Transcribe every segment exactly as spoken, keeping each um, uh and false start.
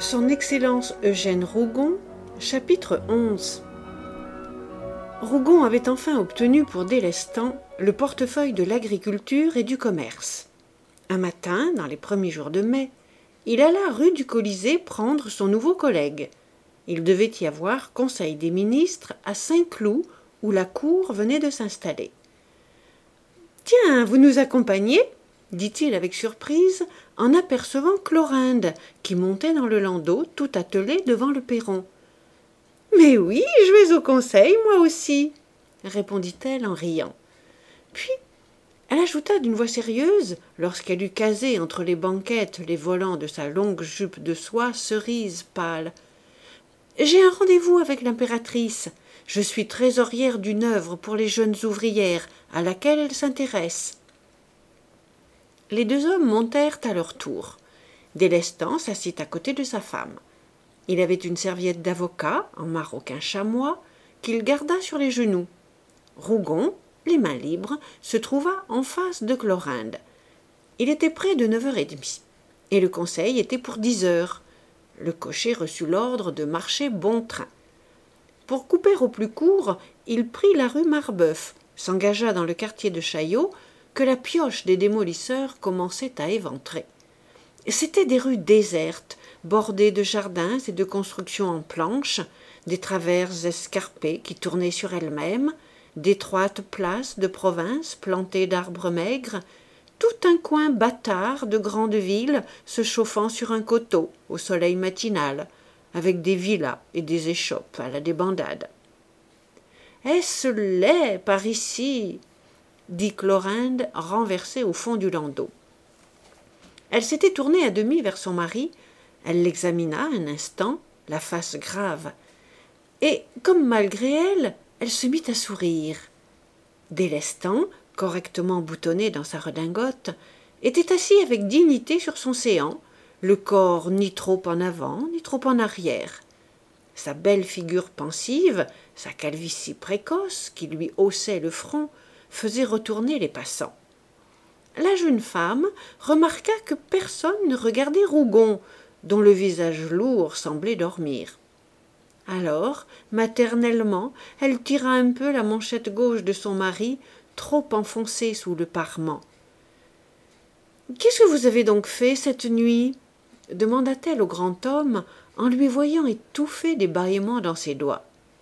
Son Excellence Eugène Rougon, chapitre onze. Rougon avait enfin obtenu pour délestant le portefeuille de l'agriculture et du commerce. Un matin, dans les premiers jours de mai, il alla rue du Colisée prendre son nouveau collègue. Il devait y avoir conseil des ministres à Saint-Cloud, où la cour venait de s'installer. « Tiens, vous nous accompagnez ?» dit-il avec surprise, en apercevant Chlorinde, qui montait dans le landau, tout attelée devant le perron. « Mais oui, je vais au conseil, moi aussi, » répondit-elle en riant. Puis, elle ajouta d'une voix sérieuse, lorsqu'elle eut casé entre les banquettes les volants de sa longue jupe de soie cerise pâle. « J'ai un rendez-vous avec l'impératrice. Je suis trésorière d'une œuvre pour les jeunes ouvrières, à laquelle elle s'intéresse. » Les deux hommes montèrent à leur tour. Délestant s'assit à côté de sa femme. Il avait une serviette d'avocat, en maroquin chamois, qu'il garda sur les genoux. Rougon, les mains libres, se trouva en face de Chlorinde. Il était près de neuf heures trente, et le conseil était pour dix heures. Le cocher reçut l'ordre de marcher bon train. Pour couper au plus court, il prit la rue Marbeuf, s'engagea dans le quartier de Chaillot, que la pioche des démolisseurs commençait à éventrer. C'étaient des rues désertes, bordées de jardins et de constructions en planches, des travers escarpées qui tournaient sur elles-mêmes, d'étroites places de province plantées d'arbres maigres, tout un coin bâtard de grande ville se chauffant sur un coteau au soleil matinal, avec des villas et des échoppes à la débandade. « Est-ce laid par ici ?» dit Chlorinde, renversée au fond du landau. Elle s'était tournée à demi vers son mari, elle l'examina un instant, la face grave, et, comme malgré elle, elle se mit à sourire. Délestant, correctement boutonné dans sa redingote, était assis avec dignité sur son séant, le corps ni trop en avant, ni trop en arrière. Sa belle figure pensive, sa calvitie précoce, qui lui haussait le front, faisait retourner les passants. La jeune femme remarqua que personne ne regardait Rougon, dont le visage lourd semblait dormir. Alors, maternellement, elle tira un peu la manchette gauche de son mari, trop enfoncée sous le parement. « Qu'est-ce que vous avez donc fait cette nuit ?» demanda-t-elle au grand homme, en lui voyant étouffer des bâillements dans ses doigts.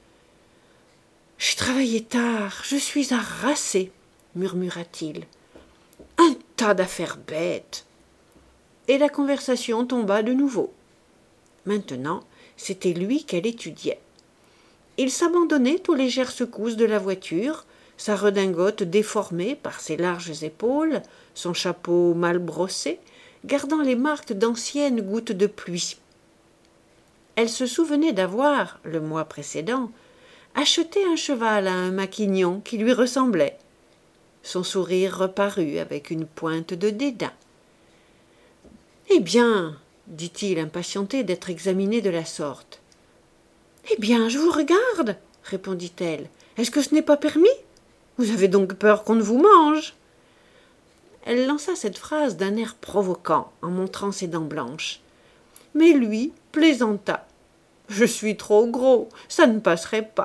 « J'ai travaillé tard, je suis harassé, » murmura-t-il. « Un tas d'affaires bêtes. » Et la conversation tomba de nouveau. Maintenant, c'était lui qu'elle étudiait. Il s'abandonnait aux légères secousses de la voiture, sa redingote déformée par ses larges épaules, son chapeau mal brossé, gardant les marques d'anciennes gouttes de pluie. Elle se souvenait d'avoir, le mois précédent, acheté un cheval à un maquignon qui lui ressemblait. Son sourire reparut avec une pointe de dédain. « Eh bien, dit-il, impatienté d'être examiné de la sorte. « Eh bien, je vous regarde, répondit-elle. Est-ce que ce n'est pas permis? Vous avez donc peur qu'on ne vous mange ?» Elle lança cette phrase d'un air provoquant, en montrant ses dents blanches. Mais lui plaisanta. « Je suis trop gros, ça ne passerait pas. »«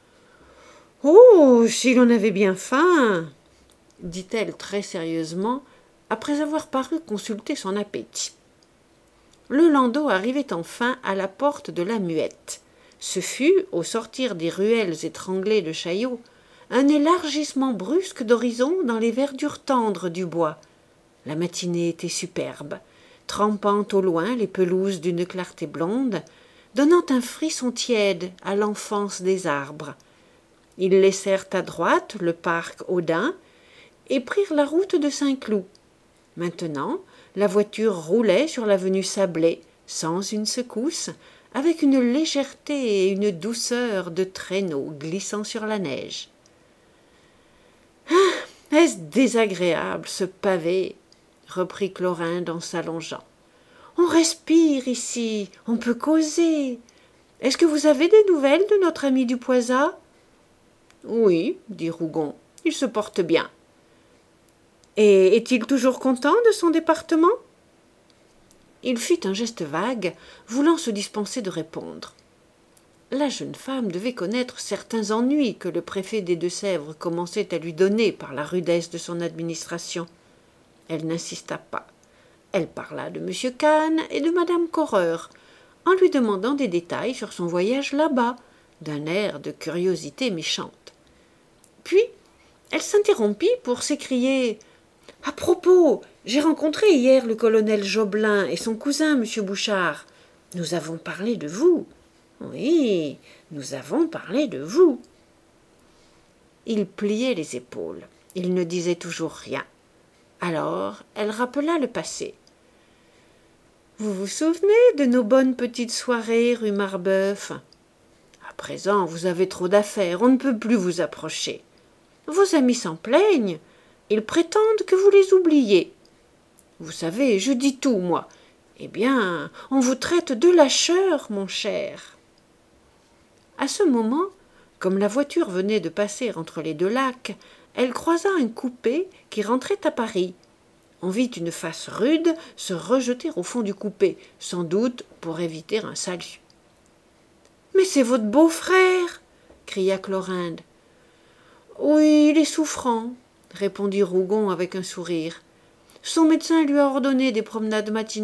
Oh, si l'on avait bien faim !» dit-elle très sérieusement, après avoir paru consulter son appétit. Le landau arrivait enfin à la porte de la Muette. Ce fut, au sortir des ruelles étranglées de Chaillot, un élargissement brusque d'horizon dans les verdures tendres du bois. La matinée était superbe, trempant au loin les pelouses d'une clarté blonde, donnant un frisson tiède à l'enfance des arbres. Ils laissèrent à droite le parc Odin et prirent la route de Saint-Cloud. Maintenant, la voiture roulait sur l'avenue sablée, sans une secousse, avec une légèreté et une douceur de traîneau glissant sur la neige. « Ah, est-ce désagréable, ce pavé ?» reprit Chlorinde en s'allongeant. « On respire ici, on peut causer. Est-ce que vous avez des nouvelles de notre ami du Poisat ?»« Oui, » dit Rougon, « il se porte bien. » « Et est-il toujours content de son département ?» Il fit un geste vague, voulant se dispenser de répondre. La jeune femme devait connaître certains ennuis que le préfet des Deux-Sèvres commençait à lui donner par la rudesse de son administration. Elle n'insista pas. Elle parla de M. Kahn et de Mme Correur, en lui demandant des détails sur son voyage là-bas, d'un air de curiosité méchante. Puis, elle s'interrompit pour s'écrier « À propos, j'ai rencontré hier le colonel Joblin et son cousin, M. Bouchard. Nous avons parlé de vous. Oui, nous avons parlé de vous. » Il pliait les épaules. Il ne disait toujours rien. Alors, elle rappela le passé. « Vous vous souvenez de nos bonnes petites soirées rue Marbeuf ? À présent, vous avez trop d'affaires, on ne peut plus vous approcher. Vos amis s'en plaignent. Ils prétendent que vous les oubliez. Vous savez, je dis tout, moi. Eh bien, on vous traite de lâcheur, mon cher. » À ce moment, comme la voiture venait de passer entre les deux lacs, elle croisa un coupé qui rentrait à Paris. On vit une face rude se rejeter au fond du coupé, sans doute pour éviter un salut. « Mais c'est votre beau-frère !» cria Chlorinde. « Oui, il est souffrant, » répondit Rougon avec un sourire. « Son médecin lui a ordonné des promenades matinales. »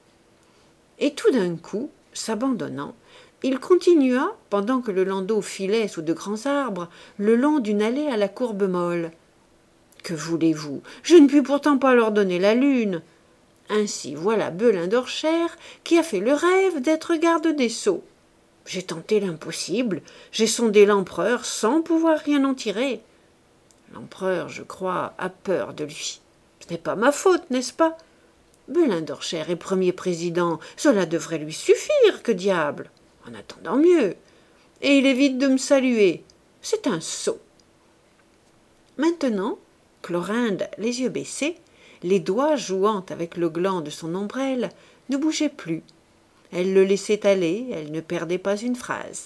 Et tout d'un coup, s'abandonnant, il continua, pendant que le landau filait sous de grands arbres, le long d'une allée à la courbe molle. « Que voulez-vous ? Je ne puis pourtant pas leur donner la lune. » Ainsi voilà Belin d'Orchères qui a fait le rêve d'être garde des Sceaux. J'ai tenté l'impossible, j'ai sondé l'empereur sans pouvoir rien en tirer. L'empereur, je crois, a peur de lui. Ce n'est pas ma faute, n'est-ce pas ? Belin d'Orchères est premier président, cela devrait lui suffire, que diable ! En attendant mieux. Et il évite de me saluer. C'est un sot. Maintenant, Chlorinde, les yeux baissés, les doigts jouant avec le gland de son ombrelle, ne bougeait plus. Elle le laissait aller, elle ne perdait pas une phrase.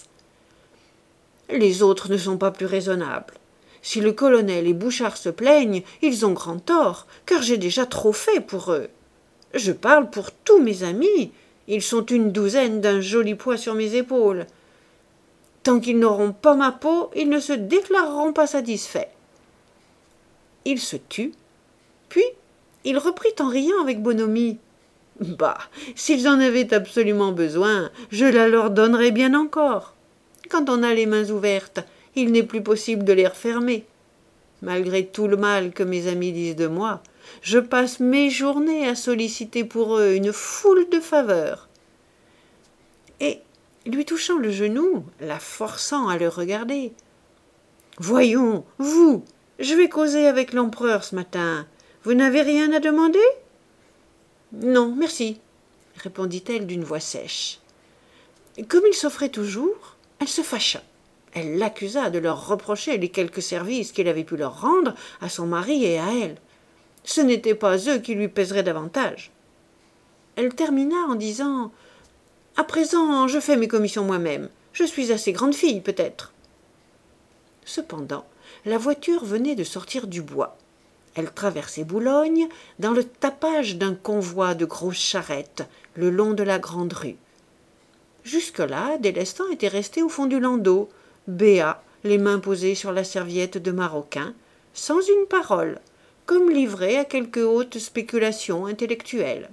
Les autres ne sont pas plus raisonnables. Si le colonel et Bouchard se plaignent, ils ont grand tort, car j'ai déjà trop fait pour eux. Je parle pour tous mes amis, ils sont une douzaine d'un joli poids sur mes épaules. Tant qu'ils n'auront pas ma peau, ils ne se déclareront pas satisfaits. » Il se tut, puis il reprit en riant avec bonhomie. « Bah, s'ils en avaient absolument besoin, je la leur donnerais bien encore. Quand on a les mains ouvertes, il n'est plus possible de les refermer. Malgré tout le mal que mes amis disent de moi, je passe mes journées à solliciter pour eux une foule de faveurs. » Et, lui touchant le genou, la forçant à le regarder. « Voyons, vous, je vais causer avec l'empereur ce matin. Vous n'avez rien à demander ? » ?»« Non, merci, » répondit-elle d'une voix sèche. Comme il s'offrait toujours, elle se fâcha. Elle l'accusa de leur reprocher les quelques services qu'il avait pu leur rendre à son mari et à elle. Ce n'étaient pas eux qui lui pèseraient davantage. Elle termina en disant « À présent, je fais mes commissions moi-même. Je suis assez grande fille, peut-être. » Cependant, la voiture venait de sortir du bois. Elle traversait Boulogne dans le tapage d'un convoi de grosses charrettes le long de la grande rue. Jusque-là, Délestan était resté au fond du landau, béat, les mains posées sur la serviette de maroquin, sans une parole, comme livré à quelque haute spéculation intellectuelle.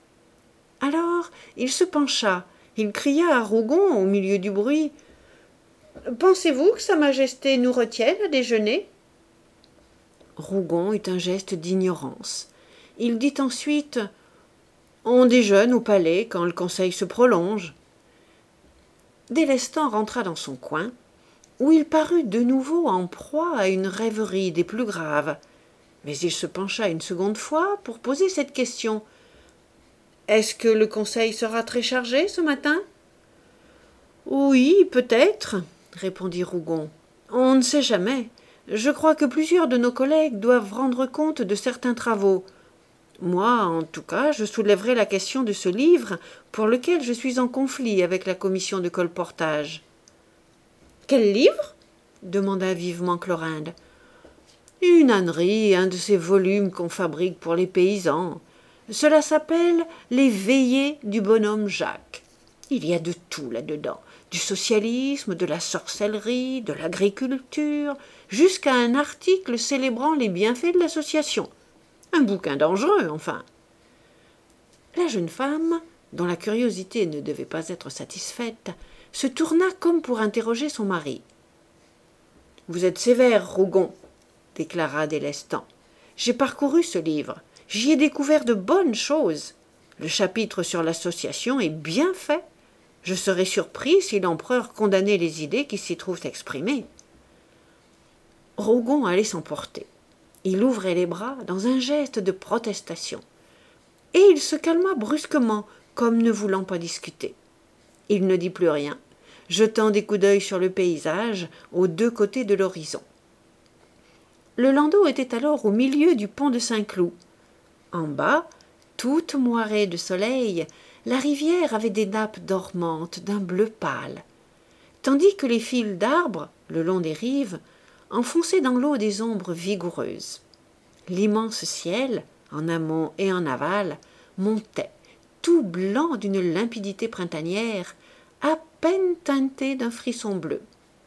Alors il se pencha, il cria à Rougon au milieu du bruit « Pensez-vous que Sa Majesté nous retienne à déjeuner ?» Rougon eut un geste d'ignorance. Il dit ensuite « On déjeune au palais quand le conseil se prolonge. » Délestan rentra dans son coin, où il parut de nouveau en proie à une rêverie des plus graves. Mais il se pencha une seconde fois pour poser cette question. « Est-ce que le conseil sera très chargé ce matin ?»« Oui, peut-être, » répondit Rougon. « On ne sait jamais. Je crois que plusieurs de nos collègues doivent rendre compte de certains travaux. Moi, en tout cas, je soulèverai la question de ce livre pour lequel je suis en conflit avec la commission de colportage. »« Quel livre ?» demanda vivement Chlorinde. « Une ânerie, un de ces volumes qu'on fabrique pour les paysans. Cela s'appelle les veillées du bonhomme Jacques. Il y a de tout là-dedans, du socialisme, de la sorcellerie, de l'agriculture, jusqu'à un article célébrant les bienfaits de l'association. Un bouquin dangereux, enfin. La jeune femme, dont la curiosité ne devait pas être satisfaite, se tourna comme pour interroger son mari. « Vous êtes sévère, Rougon, » déclara Délestan. « J'ai parcouru ce livre. J'y ai découvert de bonnes choses. Le chapitre sur l'association est bien fait. Je serais surpris si l'empereur condamnait les idées qui s'y trouvent exprimées. » Rougon allait s'emporter. Il ouvrait les bras dans un geste de protestation. Et il se calma brusquement, comme ne voulant pas discuter. Il ne dit plus rien, jetant des coups d'œil sur le paysage aux deux côtés de l'horizon. Le landau était alors au milieu du pont de Saint-Cloud. En bas, toute moirée de soleil, la rivière avait des nappes dormantes d'un bleu pâle, tandis que les fils d'arbres, le long des rives, enfonçaient dans l'eau des ombres vigoureuses. L'immense ciel, en amont et en aval, montait, tout blanc d'une limpidité printanière, à peine teinté d'un frisson bleu.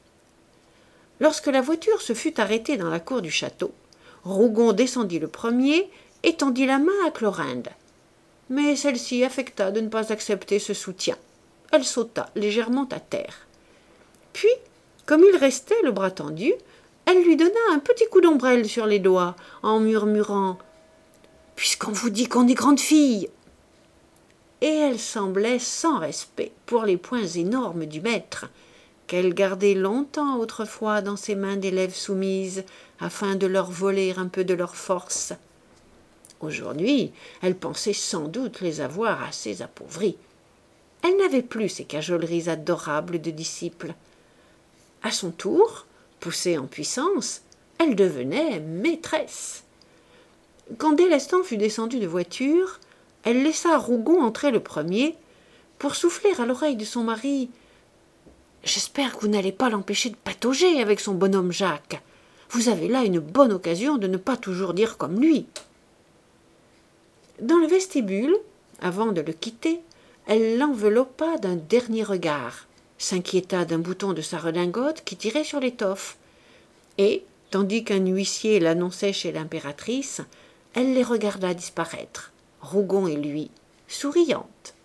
Lorsque la voiture se fut arrêtée dans la cour du château, Rougon descendit le premier et tendit la main à Chlorinde. Mais celle-ci affecta de ne pas accepter ce soutien. Elle sauta légèrement à terre. Puis, comme il restait le bras tendu, elle lui donna un petit coup d'ombrelle sur les doigts, en murmurant « Puisqu'on vous dit qu'on est grande fille !» Et elle semblait sans respect pour les poings énormes du maître, qu'elle gardait longtemps autrefois dans ses mains d'élève soumise, afin de leur voler un peu de leur force. Aujourd'hui, elle pensait sans doute les avoir assez appauvris. Elle n'avait plus ces cajoleries adorables de disciples. À son tour, poussée en puissance, elle devenait maîtresse. Quand Délestan fut descendu de voiture, elle laissa Rougon entrer le premier pour souffler à l'oreille de son mari « J'espère que vous n'allez pas l'empêcher de patauger avec son bonhomme Jacques. Vous avez là une bonne occasion de ne pas toujours dire comme lui. » Dans le vestibule, avant de le quitter, elle l'enveloppa d'un dernier regard, s'inquiéta d'un bouton de sa redingote qui tirait sur l'étoffe, et, tandis qu'un huissier l'annonçait chez l'impératrice, elle les regarda disparaître, Rougon et lui, souriante.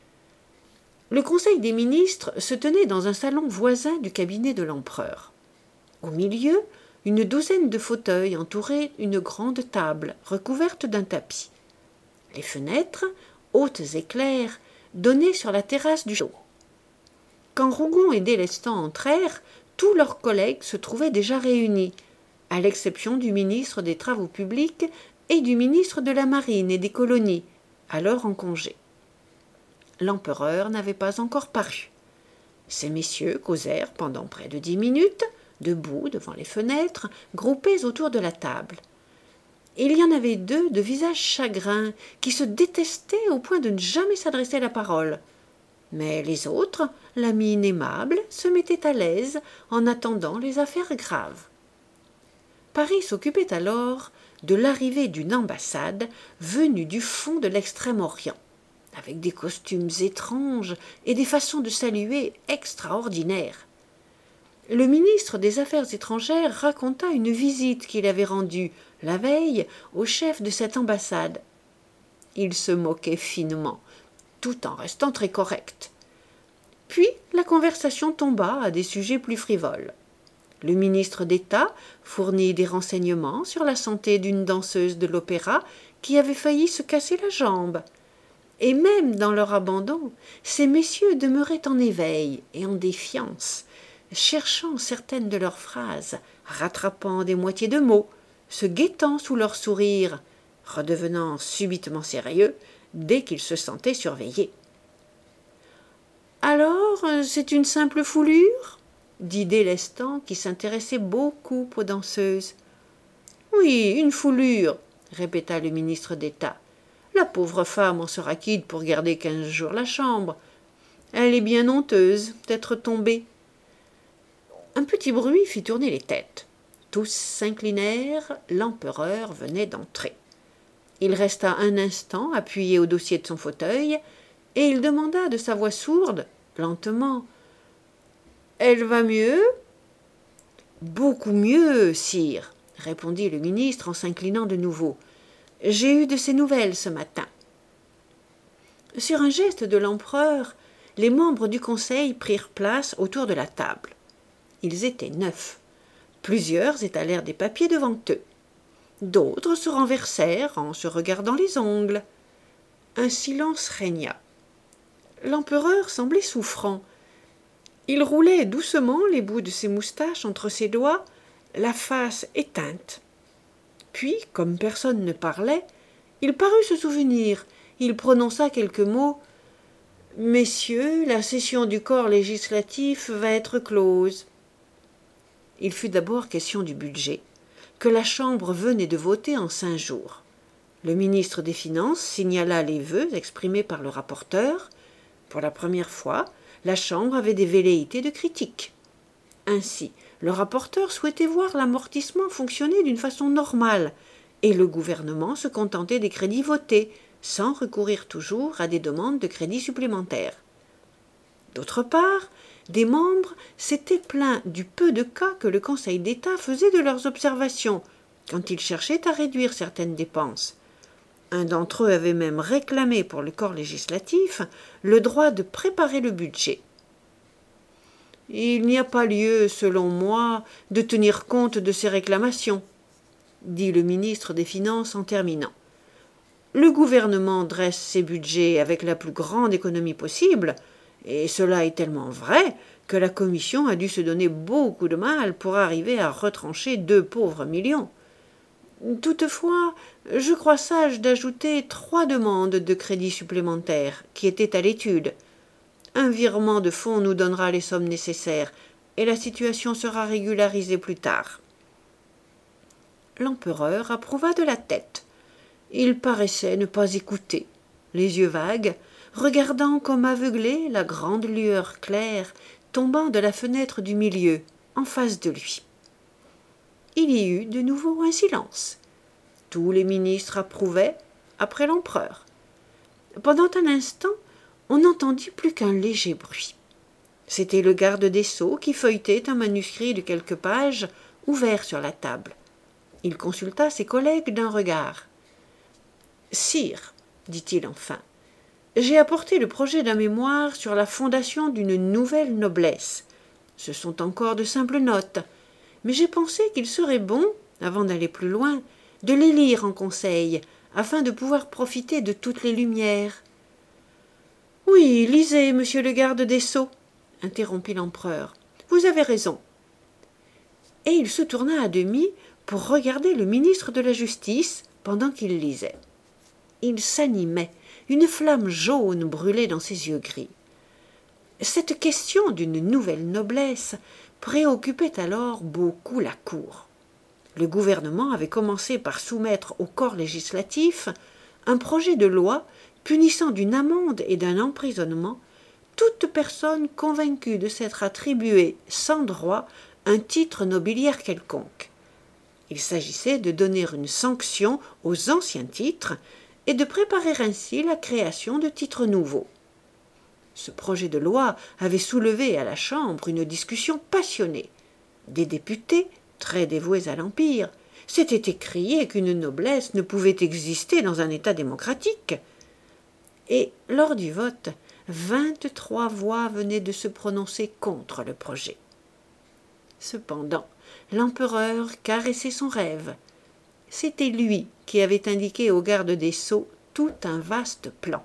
Le conseil des ministres se tenait dans un salon voisin du cabinet de l'empereur. Au milieu, une douzaine de fauteuils entouraient une grande table recouverte d'un tapis. Les fenêtres, hautes et claires, donnaient sur la terrasse du château. Quand Rougon et Délestan entrèrent, tous leurs collègues se trouvaient déjà réunis, à l'exception du ministre des Travaux publics et du ministre de la Marine et des colonies, alors en congé. L'empereur n'avait pas encore paru. Ces messieurs causèrent pendant près de dix minutes, debout devant les fenêtres, groupés autour de la table. Il y en avait deux de visage chagrin, qui se détestaient au point de ne jamais s'adresser la parole. Mais les autres, la mine aimable, se mettaient à l'aise en attendant les affaires graves. Paris s'occupait alors de l'arrivée d'une ambassade venue du fond de l'Extrême-Orient, avec des costumes étranges et des façons de saluer extraordinaires. Le ministre des Affaires étrangères raconta une visite qu'il avait rendue, la veille, au chef de cette ambassade. Il se moquait finement, tout en restant très correct. Puis la conversation tomba à des sujets plus frivoles. Le ministre d'État fournit des renseignements sur la santé d'une danseuse de l'opéra qui avait failli se casser la jambe. Et même dans leur abandon, ces messieurs demeuraient en éveil et en défiance, cherchant certaines de leurs phrases, rattrapant des moitiés de mots, se guettant sous leurs sourires, redevenant subitement sérieux dès qu'ils se sentaient surveillés. « Alors, c'est une simple foulure ?» dit Délestan, qui s'intéressait beaucoup aux danseuses. « Oui, une foulure, » répéta le ministre d'État. « La pauvre femme en sera quitte pour garder quinze jours la chambre. Elle est bien honteuse d'être tombée. » Un petit bruit fit tourner les têtes. Tous s'inclinèrent, l'empereur venait d'entrer. Il resta un instant appuyé au dossier de son fauteuil, et il demanda de sa voix sourde, lentement, « Elle va mieux ?»« Beaucoup mieux, sire, » répondit le ministre en s'inclinant de nouveau. « J'ai eu de ses nouvelles ce matin. » Sur un geste de l'empereur, les membres du conseil prirent place autour de la table. Ils étaient neuf. Plusieurs étalèrent des papiers devant eux. D'autres se renversèrent en se regardant les ongles. Un silence régna. L'empereur semblait souffrant. Il roulait doucement les bouts de ses moustaches entre ses doigts, la face éteinte. Puis, comme personne ne parlait, il parut se souvenir. Il prononça quelques mots. « Messieurs, la session du corps législatif va être close. » Il fut d'abord question du budget, que la Chambre venait de voter en cinq jours. Le ministre des Finances signala les vœux exprimés par le rapporteur. Pour la première fois, la Chambre avait des velléités de critique. Ainsi, le rapporteur souhaitait voir l'amortissement fonctionner d'une façon normale, et le gouvernement se contentait des crédits votés, sans recourir toujours à des demandes de crédits supplémentaires. D'autre part, des membres s'étaient plaints du peu de cas que le Conseil d'État faisait de leurs observations, quand il cherchait à réduire certaines dépenses. Un d'entre eux avait même réclamé pour le corps législatif le droit de préparer le budget. « Il n'y a pas lieu, selon moi, de tenir compte de ces réclamations, » dit le ministre des Finances en terminant. « Le gouvernement dresse ses budgets avec la plus grande économie possible, et cela est tellement vrai que la Commission a dû se donner beaucoup de mal pour arriver à retrancher deux pauvres millions. Toutefois, je crois sage d'ajouter trois demandes de crédits supplémentaires qui étaient à l'étude. Un virement de fonds nous donnera les sommes nécessaires, et la situation sera régularisée plus tard. » L'empereur approuva de la tête. Il paraissait ne pas écouter, les yeux vagues, regardant comme aveuglé la grande lueur claire tombant de la fenêtre du milieu, en face de lui. Il y eut de nouveau un silence. Tous les ministres approuvaient, après l'empereur. Pendant un instant, on n'entendit plus qu'un léger bruit. C'était le garde des Sceaux qui feuilletait un manuscrit de quelques pages ouvert sur la table. Il consulta ses collègues d'un regard. « Sire, dit-il enfin, j'ai apporté le projet d'un mémoire sur la fondation d'une nouvelle noblesse. Ce sont encore de simples notes, mais j'ai pensé qu'il serait bon, avant d'aller plus loin, de les lire en conseil, afin de pouvoir profiter de toutes les lumières. »« Oui, lisez, monsieur le garde des Sceaux, » interrompit l'empereur. « Vous avez raison. » Et il se tourna à demi pour regarder le ministre de la Justice pendant qu'il lisait. Il s'animait, une flamme jaune brûlait dans ses yeux gris. Cette question d'une nouvelle noblesse préoccupait alors beaucoup la cour. Le gouvernement avait commencé par soumettre au corps législatif un projet de loi punissant d'une amende et d'un emprisonnement toute personne convaincue de s'être attribuée sans droit un titre nobiliaire quelconque. Il s'agissait de donner une sanction aux anciens titres et de préparer ainsi la création de titres nouveaux. Ce projet de loi avait soulevé à la Chambre une discussion passionnée. Des députés, très dévoués à l'Empire, s'étaient écriés qu'une noblesse ne pouvait exister dans un État démocratique. Et, lors du vote, vingt-trois voix venaient de se prononcer contre le projet. Cependant, l'empereur caressait son rêve. C'était lui qui avait indiqué au garde des Sceaux tout un vaste plan.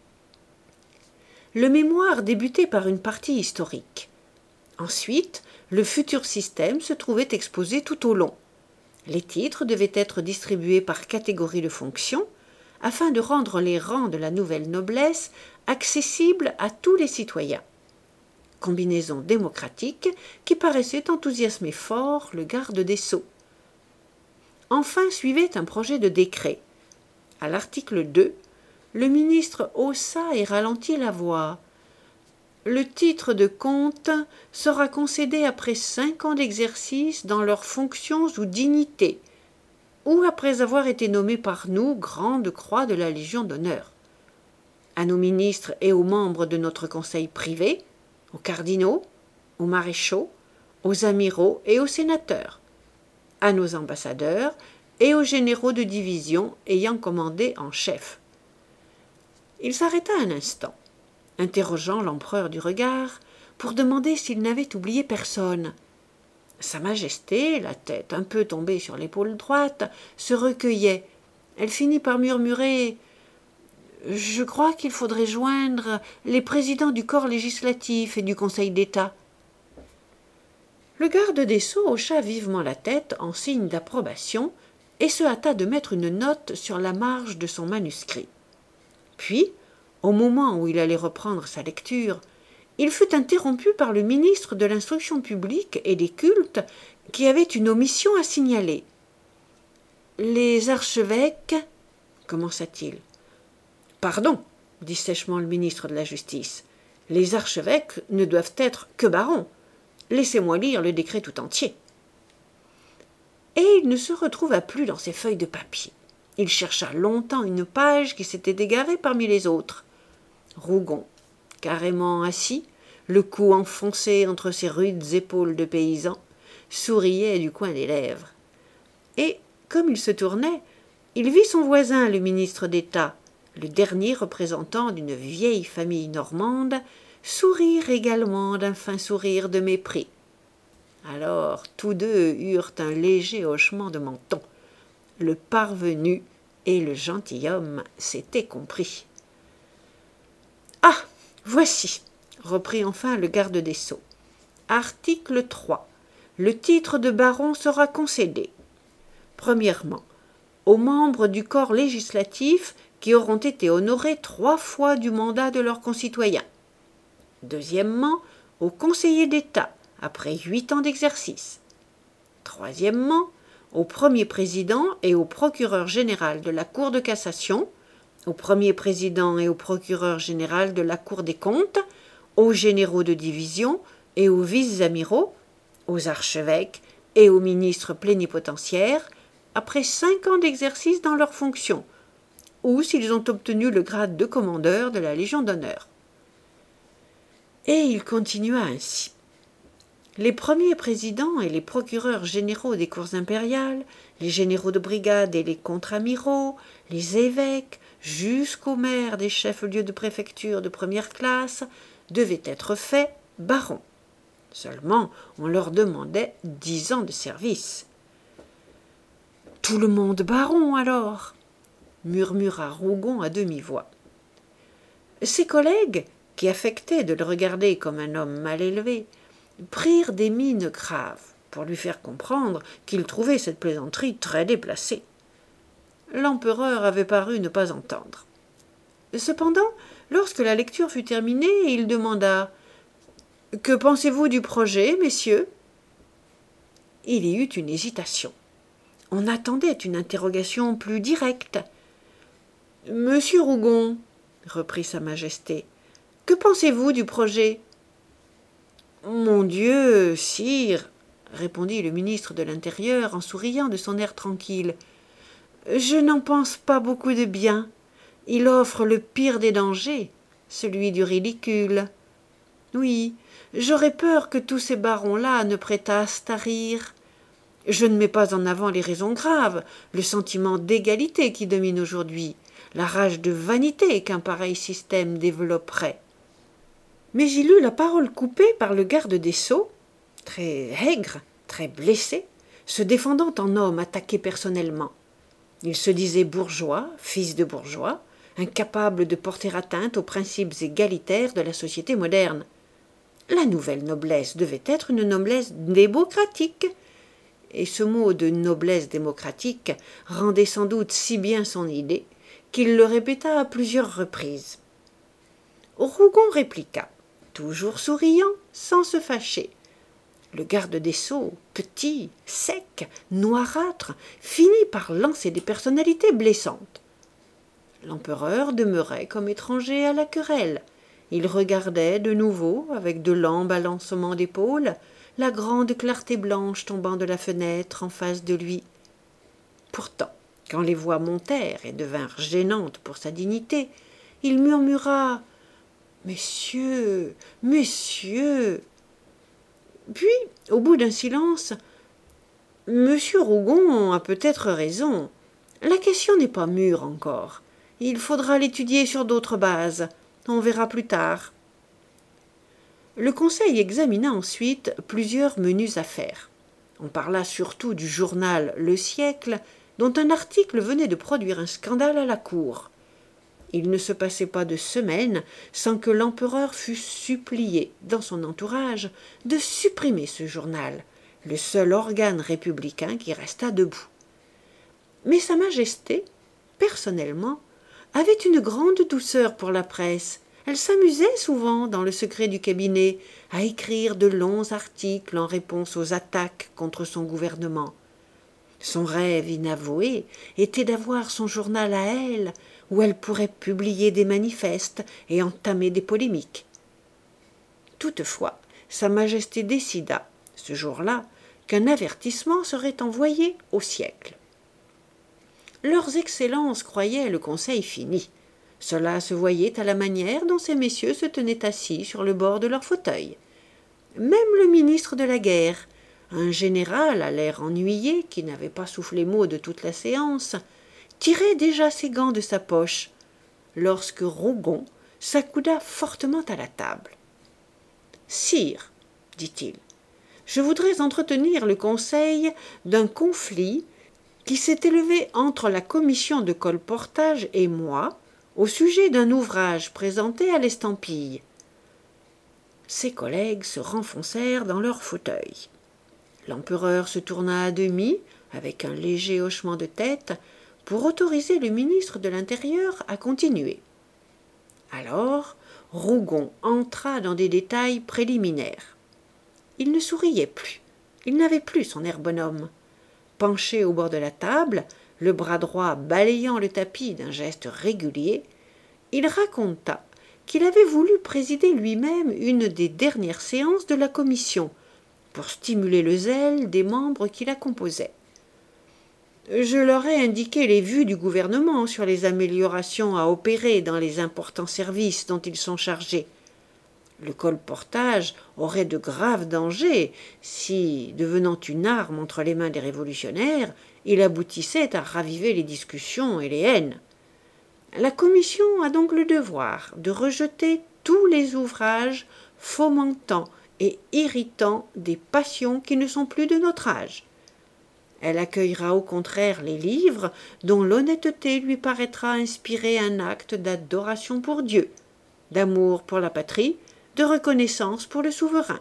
Le mémoire débutait par une partie historique. Ensuite, le futur système se trouvait exposé tout au long. Les titres devaient être distribués par catégorie de fonctions afin de rendre les rangs de la nouvelle noblesse accessibles à tous les citoyens. Combinaison démocratique qui paraissait enthousiasmer fort le garde des Sceaux. Enfin suivait un projet de décret. À l'article deux, le ministre haussa et ralentit la voix. Le titre de comte sera concédé après cinq ans d'exercice dans leurs fonctions ou dignités. ou après avoir été nommé par nous grande croix de la Légion d'honneur. À nos ministres et aux membres de notre conseil privé, aux cardinaux, aux maréchaux, aux amiraux et aux sénateurs, à nos ambassadeurs et aux généraux de division ayant commandé en chef. Il s'arrêta un instant, interrogeant l'empereur du regard, pour demander s'il n'avait oublié personne. Sa Majesté, la tête un peu tombée sur l'épaule droite, se recueillait. Elle finit par murmurer « Je crois qu'il faudrait joindre les présidents du corps législatif et du Conseil d'État. » Le garde des Sceaux hocha vivement la tête en signe d'approbation et se hâta de mettre une note sur la marge de son manuscrit. Puis, au moment où il allait reprendre sa lecture, il fut interrompu par le ministre de l'Instruction publique et des Cultes qui avait une omission à signaler. « Les archevêques… » commença-t-il. « Pardon, » dit sèchement le ministre de la Justice. « Les archevêques ne doivent être que barons. Laissez-moi lire le décret tout entier. » Et il ne se retrouva plus dans ses feuilles de papier. Il chercha longtemps une page qui s'était égarée parmi les autres. Rougon, carrément assis, le cou enfoncé entre ses rudes épaules de paysan, souriait du coin des lèvres. Et, comme il se tournait, il vit son voisin, le ministre d'État, le dernier représentant d'une vieille famille normande, sourire également d'un fin sourire de mépris. Alors tous deux eurent un léger hochement de menton. Le parvenu et le gentilhomme s'étaient compris. « Ah, voici !» reprit enfin le garde des Sceaux. « Article trois. Le titre de baron sera concédé. Premièrement, aux membres du corps législatif qui auront été honorés trois fois du mandat de leurs concitoyens. Deuxièmement, aux conseillers d'État, après huit ans d'exercice. Troisièmement, au premier président et au procureur général de la Cour de cassation, au premier président et au procureur général de la Cour des comptes, aux généraux de division et aux vice-amiraux, aux archevêques et aux ministres plénipotentiaires, après cinq ans d'exercice dans leurs fonctions, ou s'ils ont obtenu le grade de commandeur de la Légion d'honneur. Et il continua ainsi. Les premiers présidents et les procureurs généraux des cours impériales, les généraux de brigade et les contre-amiraux, les évêques, jusqu'aux maires des chefs-lieux de préfecture de première classe, devaient être faits barons. Seulement, on leur demandait dix ans de service. « Tout le monde baron, alors !» murmura Rougon à demi-voix. Ses collègues, qui affectaient de le regarder comme un homme mal élevé, prirent des mines graves pour lui faire comprendre qu'ils trouvaient cette plaisanterie très déplacée. L'empereur avait paru ne pas entendre. Cependant, lorsque la lecture fut terminée, il demanda « Que pensez-vous du projet, messieurs ?» Il y eut une hésitation. On attendait une interrogation plus directe. « Monsieur Rougon, » reprit Sa Majesté, « que pensez-vous du projet ?»« Mon Dieu, sire, » répondit le ministre de l'Intérieur en souriant de son air tranquille, « je n'en pense pas beaucoup de bien. Il offre le pire des dangers, celui du ridicule. Oui, j'aurais peur que tous ces barons-là ne prêtassent à rire. Je ne mets pas en avant les raisons graves, le sentiment d'égalité qui domine aujourd'hui, la rage de vanité qu'un pareil système développerait. » Mais il eut la parole coupée par le garde des Sceaux, très aigre, très blessé, se défendant en homme attaqué personnellement. Il se disait bourgeois, fils de bourgeois, incapable de porter atteinte aux principes égalitaires de la société moderne. La nouvelle noblesse devait être une noblesse démocratique, et ce mot de noblesse démocratique rendait sans doute si bien son idée qu'il le répéta à plusieurs reprises. Rougon répliqua, toujours souriant, sans se fâcher. Le garde des Sceaux, petit, sec, noirâtre, finit par lancer des personnalités blessantes. L'empereur demeurait comme étranger à la querelle. Il regardait de nouveau, avec de lents balancements d'épaules, la grande clarté blanche tombant de la fenêtre en face de lui. Pourtant, quand les voix montèrent et devinrent gênantes pour sa dignité, il murmura « Messieurs, messieurs !» Puis, au bout d'un silence, « Monsieur Rougon a peut-être raison. La question n'est pas mûre encore. Il faudra l'étudier sur d'autres bases. On verra plus tard. » Le Conseil examina ensuite plusieurs menues affaires. On parla surtout du journal Le Siècle, dont un article venait de produire un scandale à la cour. Il ne se passait pas de semaine sans que l'empereur fût supplié, dans son entourage, de supprimer ce journal, le seul organe républicain qui restât debout. Mais Sa Majesté, personnellement, avait une grande douceur pour la presse. Elle s'amusait souvent, dans le secret du cabinet, à écrire de longs articles en réponse aux attaques contre son gouvernement. Son rêve inavoué était d'avoir son journal à elle, où elle pourrait publier des manifestes et entamer des polémiques. Toutefois, Sa Majesté décida, ce jour-là, qu'un avertissement serait envoyé au siècle. Leurs excellences croyaient le conseil fini. Cela se voyait à la manière dont ces messieurs se tenaient assis sur le bord de leur fauteuil. Même le ministre de la guerre, un général à l'air ennuyé, qui n'avait pas soufflé mot de toute la séance, tirait déjà ses gants de sa poche, lorsque Rougon s'accouda fortement à la table. « Sire, dit-il, je voudrais entretenir le conseil d'un conflit qui s'est élevé entre la commission de colportage et moi au sujet d'un ouvrage présenté à l'Estampille. » Ses collègues se renfoncèrent dans leurs fauteuils. L'empereur se tourna à demi, avec un léger hochement de tête, pour autoriser le ministre de l'Intérieur à continuer. Alors, Rougon entra dans des détails préliminaires. Il ne souriait plus, il n'avait plus son air bonhomme. Penché au bord de la table, le bras droit balayant le tapis d'un geste régulier, il raconta qu'il avait voulu présider lui-même une des dernières séances de la commission, pour stimuler le zèle des membres qui la composaient. Je leur ai indiqué les vues du gouvernement sur les améliorations à opérer dans les importants services dont ils sont chargés. Le colportage aurait de graves dangers si, devenant une arme entre les mains des révolutionnaires, il aboutissait à raviver les discussions et les haines. La commission a donc le devoir de rejeter tous les ouvrages fomentant et irritant des passions qui ne sont plus de notre âge. Elle accueillera au contraire les livres dont l'honnêteté lui paraîtra inspirer un acte d'adoration pour Dieu, d'amour pour la patrie, de reconnaissance pour le souverain.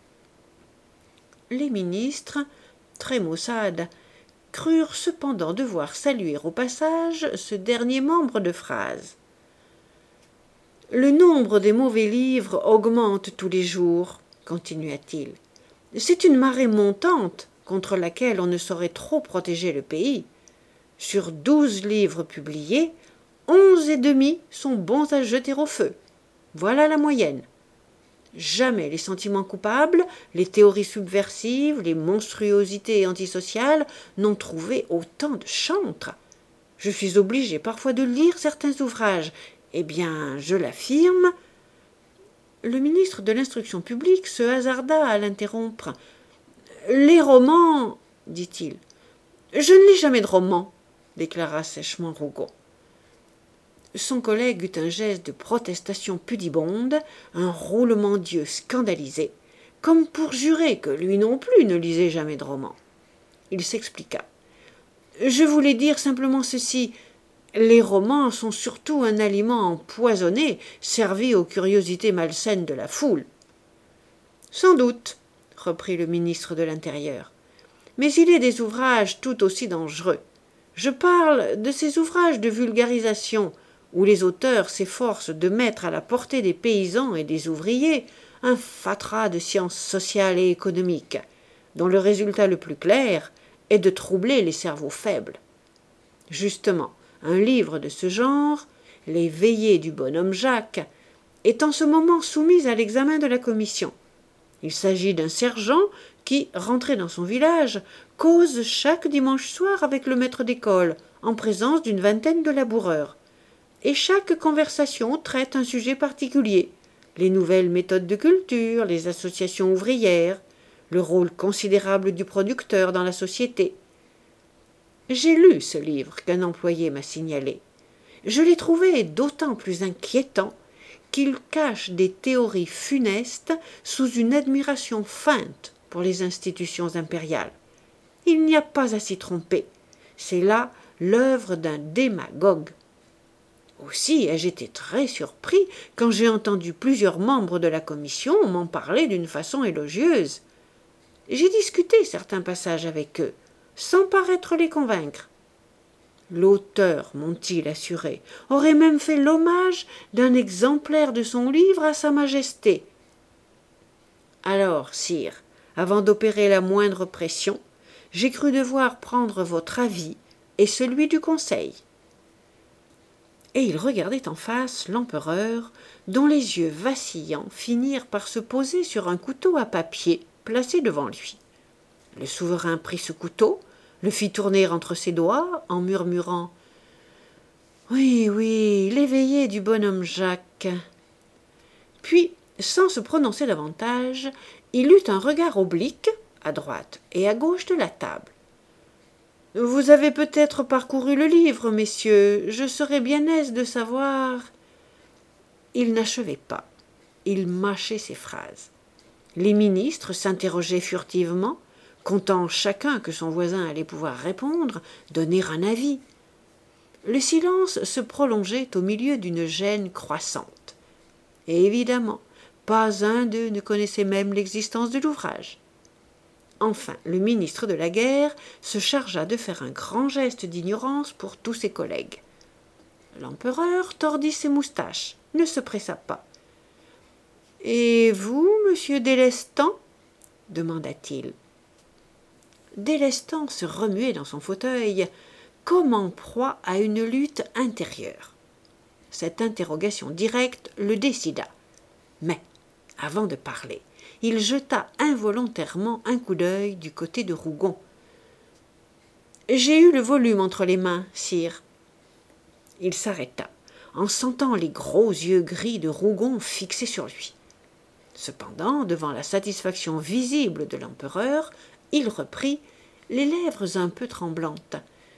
Les ministres, très maussades, crurent cependant devoir saluer au passage ce dernier membre de phrase. « Le nombre des mauvais livres augmente tous les jours, » continua-t-il. « C'est une marée montante contre laquelle on ne saurait trop protéger le pays. Sur douze livres publiés, onze et demi sont bons à jeter au feu. Voilà la moyenne. Jamais les sentiments coupables, les théories subversives, les monstruosités antisociales n'ont trouvé autant de chantres. Je suis obligé parfois de lire certains ouvrages. Eh bien, je l'affirme. » Le ministre de l'Instruction publique se hasarda à l'interrompre. « Les romans, dit-il. »« Je ne lis jamais de romans, déclara sèchement Rougon. Son collègue eut un geste de protestation pudibonde, un roulement d'yeux scandalisé, comme pour jurer que lui non plus ne lisait jamais de romans. Il s'expliqua. « Je voulais dire simplement ceci. Les romans sont surtout un aliment empoisonné, servi aux curiosités malsaines de la foule. »« Sans doute, » reprit le ministre de l'Intérieur, « mais il est des ouvrages tout aussi dangereux. Je parle de ces ouvrages de vulgarisation où les auteurs s'efforcent de mettre à la portée des paysans et des ouvriers un fatras de sciences sociales et économiques, dont le résultat le plus clair est de troubler les cerveaux faibles. Justement, un livre de ce genre, Les Veillées du bonhomme Jacques, est en ce moment soumis à l'examen de la commission. Il s'agit d'un sergent qui, rentré dans son village, cause chaque dimanche soir avec le maître d'école, en présence d'une vingtaine de laboureurs. Et chaque conversation traite un sujet particulier, les nouvelles méthodes de culture, les associations ouvrières, le rôle considérable du producteur dans la société. J'ai lu ce livre qu'un employé m'a signalé. Je l'ai trouvé d'autant plus inquiétant qu'il cache des théories funestes sous une admiration feinte pour les institutions impériales. Il n'y a pas à s'y tromper. C'est là l'œuvre d'un démagogue. Aussi ai-je été très surpris quand j'ai entendu plusieurs membres de la commission m'en parler d'une façon élogieuse. J'ai discuté certains passages avec eux, sans paraître les convaincre. L'auteur, m'ont-ils assuré, aurait même fait l'hommage d'un exemplaire de son livre à Sa Majesté. Alors, sire, avant d'opérer la moindre pression, j'ai cru devoir prendre votre avis et celui du conseil. Et il regardait en face l'empereur, dont les yeux vacillants finirent par se poser sur un couteau à papier placé devant lui. Le souverain prit ce couteau, le fit tourner entre ses doigts en murmurant « Oui, oui, l'éveillé du bonhomme Jacques ». Puis, sans se prononcer davantage, il eut un regard oblique, à droite et à gauche de la table. « Vous avez peut-être parcouru le livre, messieurs, je serais bien aise de savoir… » Il n'achevait pas, il mâchait ses phrases. Les ministres s'interrogeaient furtivement, comptant chacun que son voisin allait pouvoir répondre, donner un avis. Le silence se prolongeait au milieu d'une gêne croissante. Et évidemment, pas un d'eux ne connaissait même l'existence de l'ouvrage. Enfin, le ministre de la guerre se chargea de faire un grand geste d'ignorance pour tous ses collègues. L'empereur tordit ses moustaches, ne se pressa pas. « Et vous, monsieur Délestan ?» demanda-t-il. Délestan se remuait dans son fauteuil, comme en proie à une lutte intérieure. Cette interrogation directe le décida. Mais, avant de parler, il jeta involontairement un coup d'œil du côté de Rougon. « J'ai eu le volume entre les mains, sire. » Il s'arrêta, en sentant les gros yeux gris de Rougon fixés sur lui. Cependant, devant la satisfaction visible de l'empereur, il reprit, les lèvres un peu tremblantes.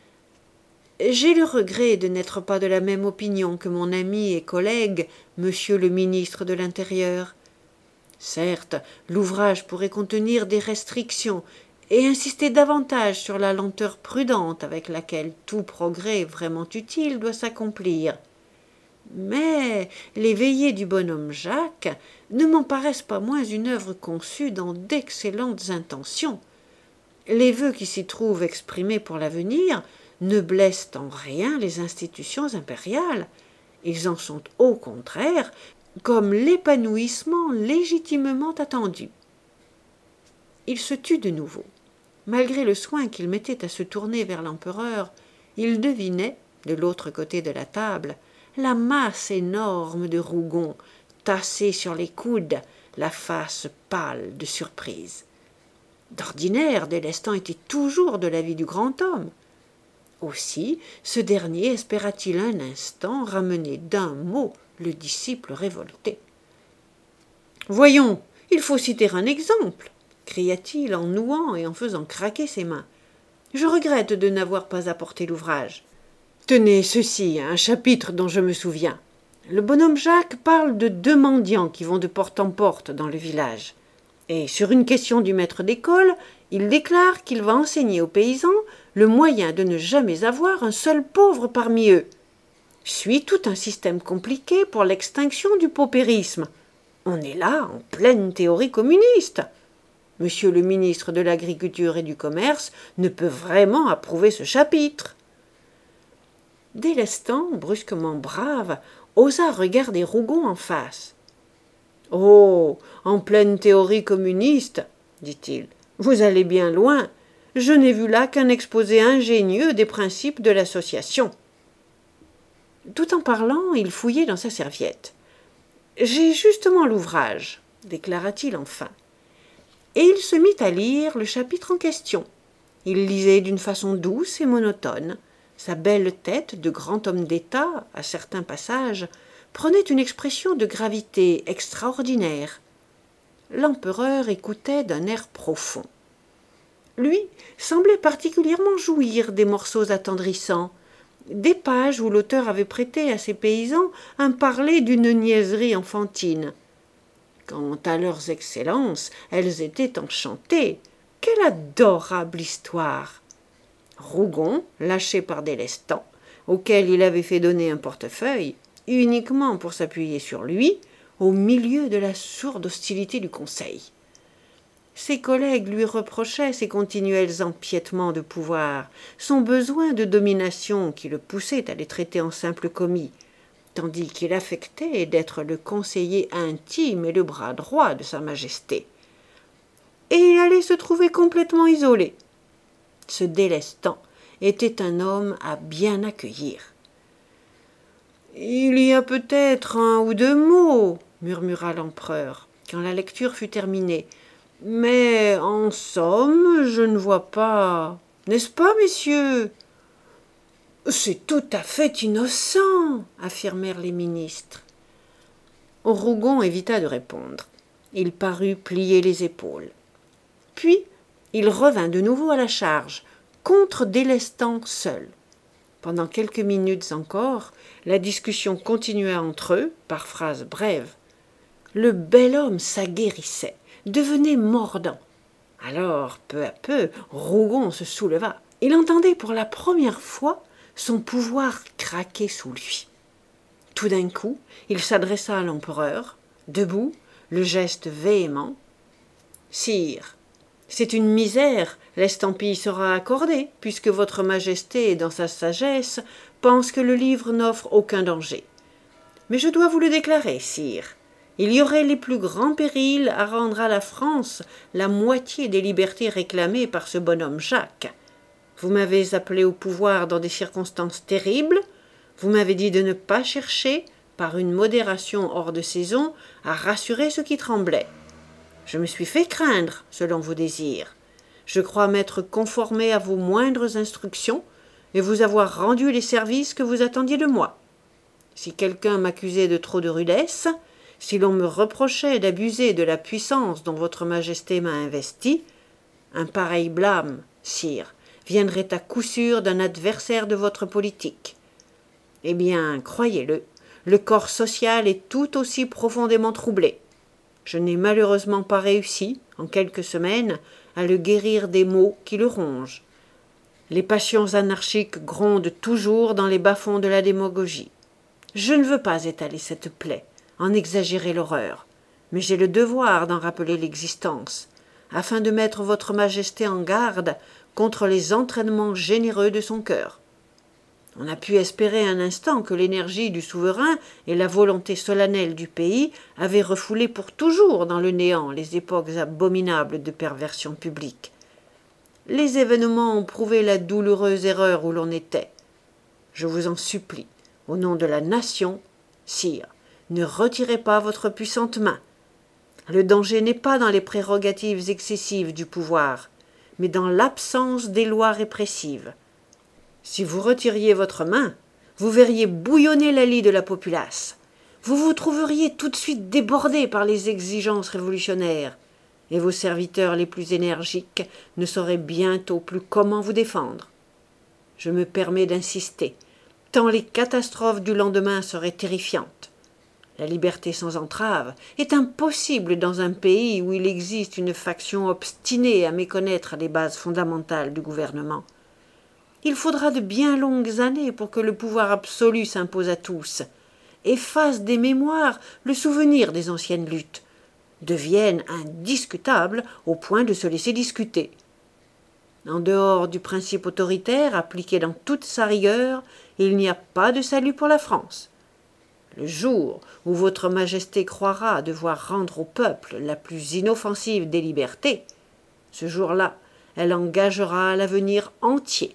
« J'ai le regret de n'être pas de la même opinion que mon ami et collègue, monsieur le ministre de l'Intérieur. Certes, l'ouvrage pourrait contenir des restrictions et insister davantage sur la lenteur prudente avec laquelle tout progrès vraiment utile doit s'accomplir. Mais les veillées du bonhomme Jacques ne m'en paraissent pas moins une œuvre conçue dans d'excellentes intentions. Les vœux qui s'y trouvent exprimés pour l'avenir ne blessent en rien les institutions impériales. Ils en sont au contraire comme l'épanouissement légitimement attendu. » Il se tut de nouveau. Malgré le soin qu'il mettait à se tourner vers l'empereur, il devinait, de l'autre côté de la table, la masse énorme de Rougon, tassée sur les coudes, la face pâle de surprise. D'ordinaire, Délestan était toujours de l'avis du grand homme. Aussi, ce dernier espéra-t-il un instant ramener d'un mot le disciple révolté. « Voyons, il faut citer un exemple !» cria-t-il en nouant et en faisant craquer ses mains. « Je regrette de n'avoir pas apporté l'ouvrage. Tenez, ceci, un chapitre dont je me souviens. Le bonhomme Jacques parle de deux mendiants qui vont de porte en porte dans le village. Et sur une question du maître d'école, il déclare qu'il va enseigner aux paysans le moyen de ne jamais avoir un seul pauvre parmi eux. Suit tout un système compliqué pour l'extinction du paupérisme. On est là en pleine théorie communiste. Monsieur le ministre de l'Agriculture et du Commerce ne peut vraiment approuver ce chapitre. » Délestan, brusquement brave, osa regarder Rougon en face. « Oh, en pleine théorie communiste, dit-il, vous allez bien loin. Je n'ai vu là qu'un exposé ingénieux des principes de l'association. » Tout en parlant, il fouillait dans sa serviette. « J'ai justement l'ouvrage, déclara-t-il enfin. et il se mit à lire le chapitre en question. Il lisait d'une façon douce et monotone. Sa belle tête de grand homme d'État, à certains passages, prenait une expression de gravité extraordinaire. L'empereur écoutait d'un air profond. Lui semblait particulièrement jouir des morceaux attendrissants, des pages où l'auteur avait prêté à ses paysans un parler d'une niaiserie enfantine. Quant à leurs excellences, elles étaient enchantées. Quelle adorable histoire! Rougon, lâché par Délestan, auquel il avait fait donner un portefeuille, uniquement pour s'appuyer sur lui, au milieu de la sourde hostilité du conseil. Ses collègues lui reprochaient ses continuels empiètements de pouvoir, son besoin de domination qui le poussait à les traiter en simples commis, tandis qu'il affectait d'être le conseiller intime et le bras droit de sa majesté. Et il allait se trouver complètement isolé. Ce Délestan était un homme à bien accueillir. « Il y a peut-être un ou deux mots, » murmura l'empereur, quand la lecture fut terminée. « Mais, en somme, je ne vois pas. N'est-ce pas, messieurs ?»« C'est tout à fait innocent, » affirmèrent les ministres. Rougon évita de répondre. Il parut plier les épaules. Puis, il revint de nouveau à la charge, contre Délestan seul. Pendant quelques minutes encore, la discussion continua entre eux, par phrases brèves. Le bel homme s'aguerrissait, devenait mordant. Alors, peu à peu, Rougon se souleva. Il entendait pour la première fois son pouvoir craquer sous lui. Tout d'un coup, il s'adressa à l'empereur, debout, le geste véhément. « Sire, c'est une misère, l'estampille sera accordée, puisque votre majesté, dans sa sagesse, pense que le livre n'offre aucun danger. Mais je dois vous le déclarer, sire. Il y aurait les plus grands périls à rendre à la France la moitié des libertés réclamées par ce bonhomme Jacques. Vous m'avez appelé au pouvoir dans des circonstances terribles, vous m'avez dit de ne pas chercher, par une modération hors de saison, à rassurer ceux qui tremblaient. Je me suis fait craindre, selon vos désirs. Je crois m'être conformé à vos moindres instructions et vous avoir rendu les services que vous attendiez de moi. Si quelqu'un m'accusait de trop de rudesse, si l'on me reprochait d'abuser de la puissance dont votre majesté m'a investi, un pareil blâme, sire, viendrait à coup sûr d'un adversaire de votre politique. Eh bien, croyez-le, le corps social est tout aussi profondément troublé. Je n'ai malheureusement pas réussi, en quelques semaines, à le guérir des maux qui le rongent. Les passions anarchiques grondent toujours dans les bas-fonds de la démagogie. Je ne veux pas étaler cette plaie, en exagérer l'horreur, mais j'ai le devoir d'en rappeler l'existence, afin de mettre votre majesté en garde contre les entraînements généreux de son cœur. On a pu espérer un instant que l'énergie du souverain et la volonté solennelle du pays avaient refoulé pour toujours dans le néant les époques abominables de perversion publique. Les événements ont prouvé la douloureuse erreur où l'on était. Je vous en supplie, au nom de la nation, sire, ne retirez pas votre puissante main. Le danger n'est pas dans les prérogatives excessives du pouvoir, mais dans l'absence des lois répressives. Si vous retiriez votre main, vous verriez bouillonner la lie de la populace. Vous vous trouveriez tout de suite débordé par les exigences révolutionnaires, et vos serviteurs les plus énergiques ne sauraient bientôt plus comment vous défendre. Je me permets d'insister, tant les catastrophes du lendemain seraient terrifiantes. La liberté sans entrave est impossible dans un pays où il existe une faction obstinée à méconnaître les bases fondamentales du gouvernement. Il faudra de bien longues années pour que le pouvoir absolu s'impose à tous, efface des mémoires le souvenir des anciennes luttes, devienne indiscutable au point de se laisser discuter. En dehors du principe autoritaire appliqué dans toute sa rigueur, il n'y a pas de salut pour la France. Le jour où votre majesté croira devoir rendre au peuple la plus inoffensive des libertés, ce jour-là, elle engagera l'avenir entier.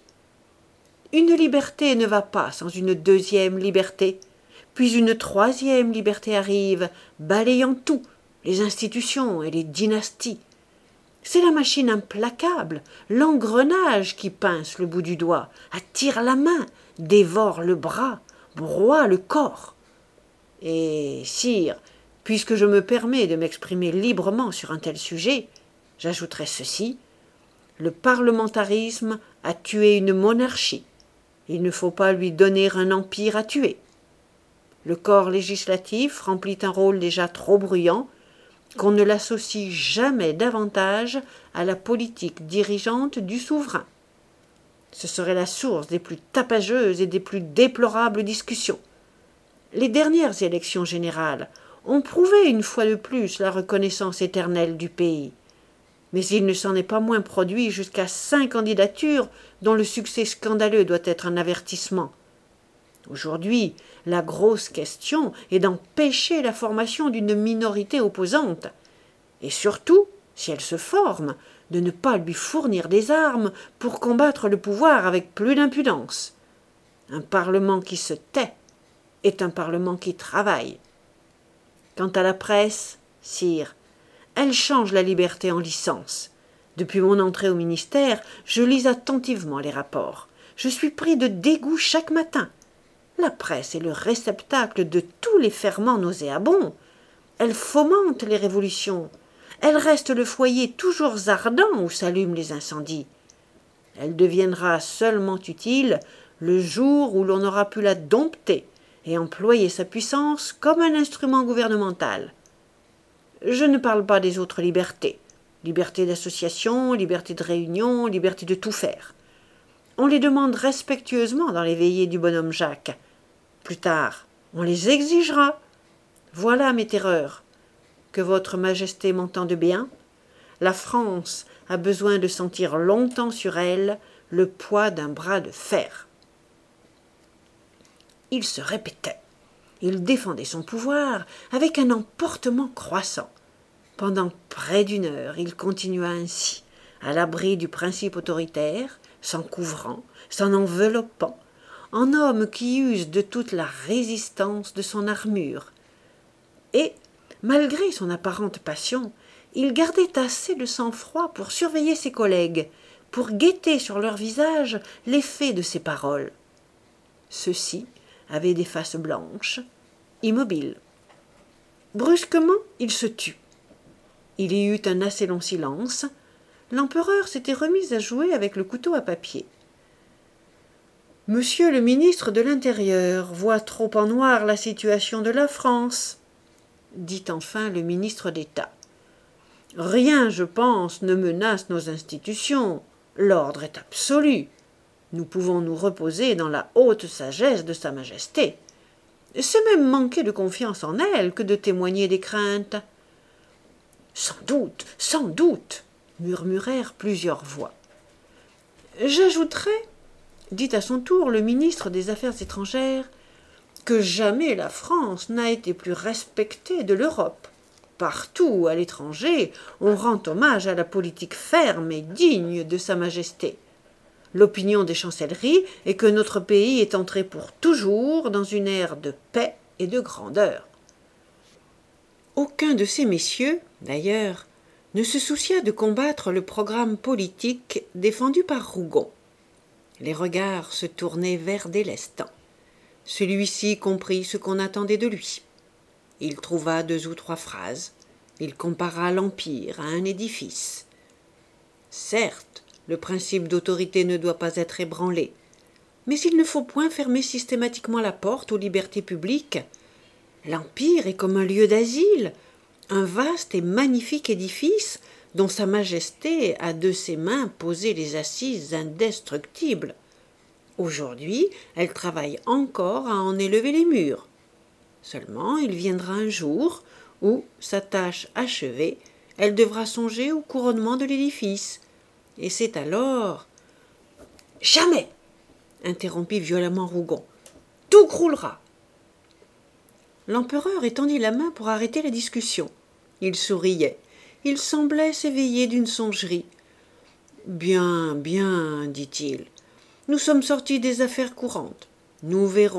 Une liberté ne va pas sans une deuxième liberté, puis une troisième liberté arrive, balayant tout, les institutions et les dynasties. C'est la machine implacable, l'engrenage qui pince le bout du doigt, attire la main, dévore le bras, broie le corps. Et, sire, puisque je me permets de m'exprimer librement sur un tel sujet, j'ajouterai ceci. Le parlementarisme a tué une monarchie. Il ne faut pas lui donner un empire à tuer. Le corps législatif remplit un rôle déjà trop bruyant, qu'on ne l'associe jamais davantage à la politique dirigeante du souverain. Ce serait la source des plus tapageuses et des plus déplorables discussions. Les dernières élections générales ont prouvé une fois de plus la reconnaissance éternelle du pays. Mais il ne s'en est pas moins produit jusqu'à cinq candidatures dont le succès scandaleux doit être un avertissement. Aujourd'hui, la grosse question est d'empêcher la formation d'une minorité opposante, et surtout, si elle se forme, de ne pas lui fournir des armes pour combattre le pouvoir avec plus d'impudence. Un Parlement qui se tait est un Parlement qui travaille. Quant à la presse, sire, elle change la liberté en licence. Depuis mon entrée au ministère, je lis attentivement les rapports. Je suis pris de dégoût chaque matin. La presse est le réceptacle de tous les ferments nauséabonds. Elle fomente les révolutions. Elle reste le foyer toujours ardent où s'allument les incendies. Elle deviendra seulement utile le jour où l'on aura pu la dompter et employer sa puissance comme un instrument gouvernemental. Je ne parle pas des autres libertés. Liberté d'association, liberté de réunion, liberté de tout faire. On les demande respectueusement dans les veillées du bonhomme Jacques. Plus tard, on les exigera. Voilà mes terreurs. Que votre Majesté m'entende bien. La France a besoin de sentir longtemps sur elle le poids d'un bras de fer. Il se répétait. Il défendait son pouvoir avec un emportement croissant. Pendant près d'une heure, il continua ainsi, à l'abri du principe autoritaire, s'en couvrant, s'en enveloppant, en homme qui use de toute la résistance de son armure. Et, malgré son apparente passion, il gardait assez de sang-froid pour surveiller ses collègues, pour guetter sur leur visage l'effet de ses paroles. Ceux-ci avaient des faces blanches, immobiles. Brusquement, il se tut. Il y eut un assez long silence. L'empereur s'était remis à jouer avec le couteau à papier. « Monsieur le ministre de l'Intérieur voit trop en noir la situation de la France, » dit enfin le ministre d'État. « Rien, je pense, ne menace nos institutions. L'ordre est absolu. Nous pouvons nous reposer dans la haute sagesse de Sa Majesté. C'est même manquer de confiance en elle que de témoigner des craintes. »« Sans doute, sans doute, » murmurèrent plusieurs voix. « J'ajouterai, » dit à son tour le ministre des Affaires étrangères, « que jamais la France n'a été plus respectée de l'Europe. Partout, à l'étranger, on rend hommage à la politique ferme et digne de Sa Majesté. L'opinion des chancelleries est que notre pays est entré pour toujours dans une ère de paix et de grandeur. » Aucun de ces messieurs, d'ailleurs, ne se soucia de combattre le programme politique défendu par Rougon. Les regards se tournaient vers Délestan. Celui-ci comprit ce qu'on attendait de lui. Il trouva deux ou trois phrases. Il compara l'Empire à un édifice. Certes, le principe d'autorité ne doit pas être ébranlé, mais il ne faut point fermer systématiquement la porte aux libertés publiques. L'Empire est comme un lieu d'asile, un vaste et magnifique édifice dont Sa Majesté a de ses mains posé les assises indestructibles. Aujourd'hui, elle travaille encore à en élever les murs. Seulement, il viendra un jour où, sa tâche achevée, elle devra songer au couronnement de l'édifice. Et c'est alors... « Jamais !» interrompit violemment Rougon. « Tout croulera !» L'empereur étendit la main pour arrêter la discussion. Il souriait. Il semblait s'éveiller d'une songerie. « Bien, bien, dit-il. Nous sommes sortis des affaires courantes. Nous verrons. »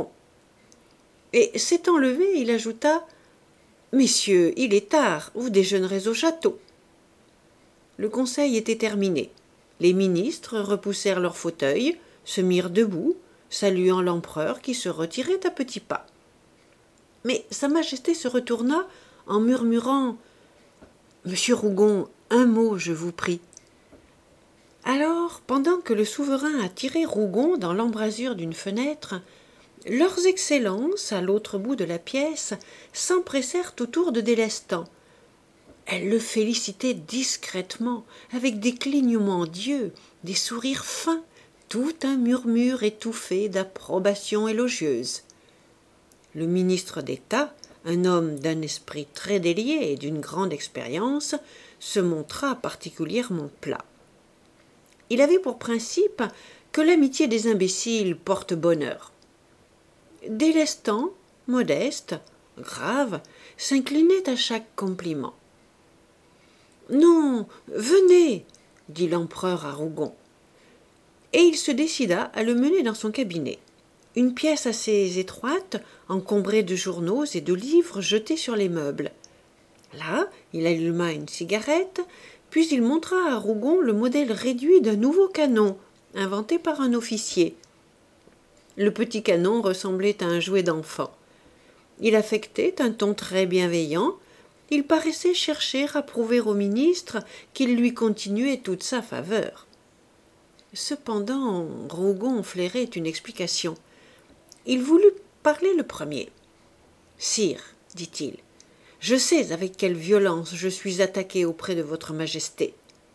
Et s'étant levé, il ajouta « Messieurs, il est tard, vous déjeunerez au château. » Le conseil était terminé. Les ministres repoussèrent leurs fauteuils, se mirent debout, saluant l'empereur qui se retirait à petits pas. Mais Sa Majesté se retourna en murmurant « Monsieur Rougon, un mot, je vous prie ». Alors, pendant que le souverain attirait Rougon dans l'embrasure d'une fenêtre, leurs excellences, à l'autre bout de la pièce, s'empressèrent autour de Délestan. Elles le félicitaient discrètement, avec des clignements d'yeux, des sourires fins, tout un murmure étouffé d'approbation élogieuse. Le ministre d'État, un homme d'un esprit très délié et d'une grande expérience, se montra particulièrement plat. Il avait pour principe que l'amitié des imbéciles porte bonheur. Délestan, modeste, grave, s'inclinait à chaque compliment. « Non, venez !» dit l'empereur à Rougon. Et il se décida à le mener dans son cabinet, une pièce assez étroite, encombrée de journaux et de livres jetés sur les meubles. Là, il alluma une cigarette, puis il montra à Rougon le modèle réduit d'un nouveau canon, inventé par un officier. Le petit canon ressemblait à un jouet d'enfant. Il affectait un ton très bienveillant. Il paraissait chercher à prouver au ministre qu'il lui continuait toute sa faveur. Cependant, Rougon flairait une explication. Il voulut parler le premier. « Sire, dit-il, je sais avec quelle violence je suis attaqué auprès de votre majesté. »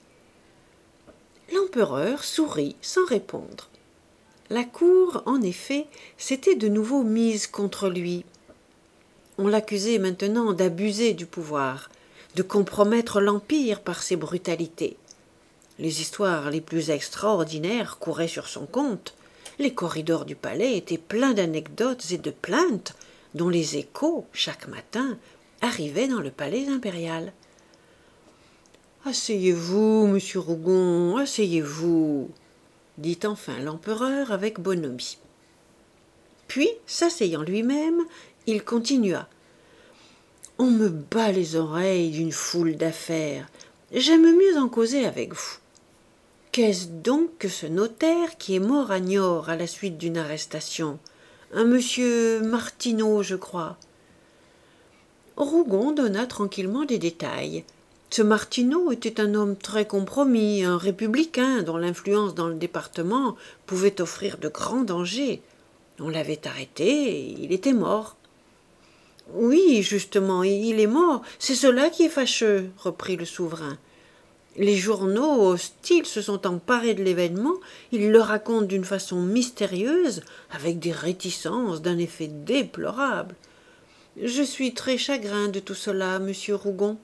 L'empereur sourit sans répondre. La cour, en effet, s'était de nouveau mise contre lui. On l'accusait maintenant d'abuser du pouvoir, de compromettre l'Empire par ses brutalités. Les histoires les plus extraordinaires couraient sur son compte. Les corridors du palais étaient pleins d'anecdotes et de plaintes dont les échos, chaque matin, arrivaient dans le palais impérial. « Asseyez-vous, monsieur Rougon, asseyez-vous » dit enfin l'empereur avec bonhomie. Puis, s'asseyant lui-même, il continua. « On me bat les oreilles d'une foule d'affaires. J'aime mieux en causer avec vous. Qu'est-ce donc que ce notaire qui est mort à Niort à la suite d'une arrestation? Un monsieur Martineau, je crois. » Rougon donna tranquillement des détails. Ce Martineau était un homme très compromis, un républicain dont l'influence dans le département pouvait offrir de grands dangers. On l'avait arrêté et il était mort. « Oui, justement, il est mort, c'est cela qui est fâcheux, » reprit le souverain. Les journaux hostiles se sont emparés de l'événement, ils le racontent d'une façon mystérieuse, avec des réticences d'un effet déplorable. Je suis très chagrin de tout cela, monsieur Rougon.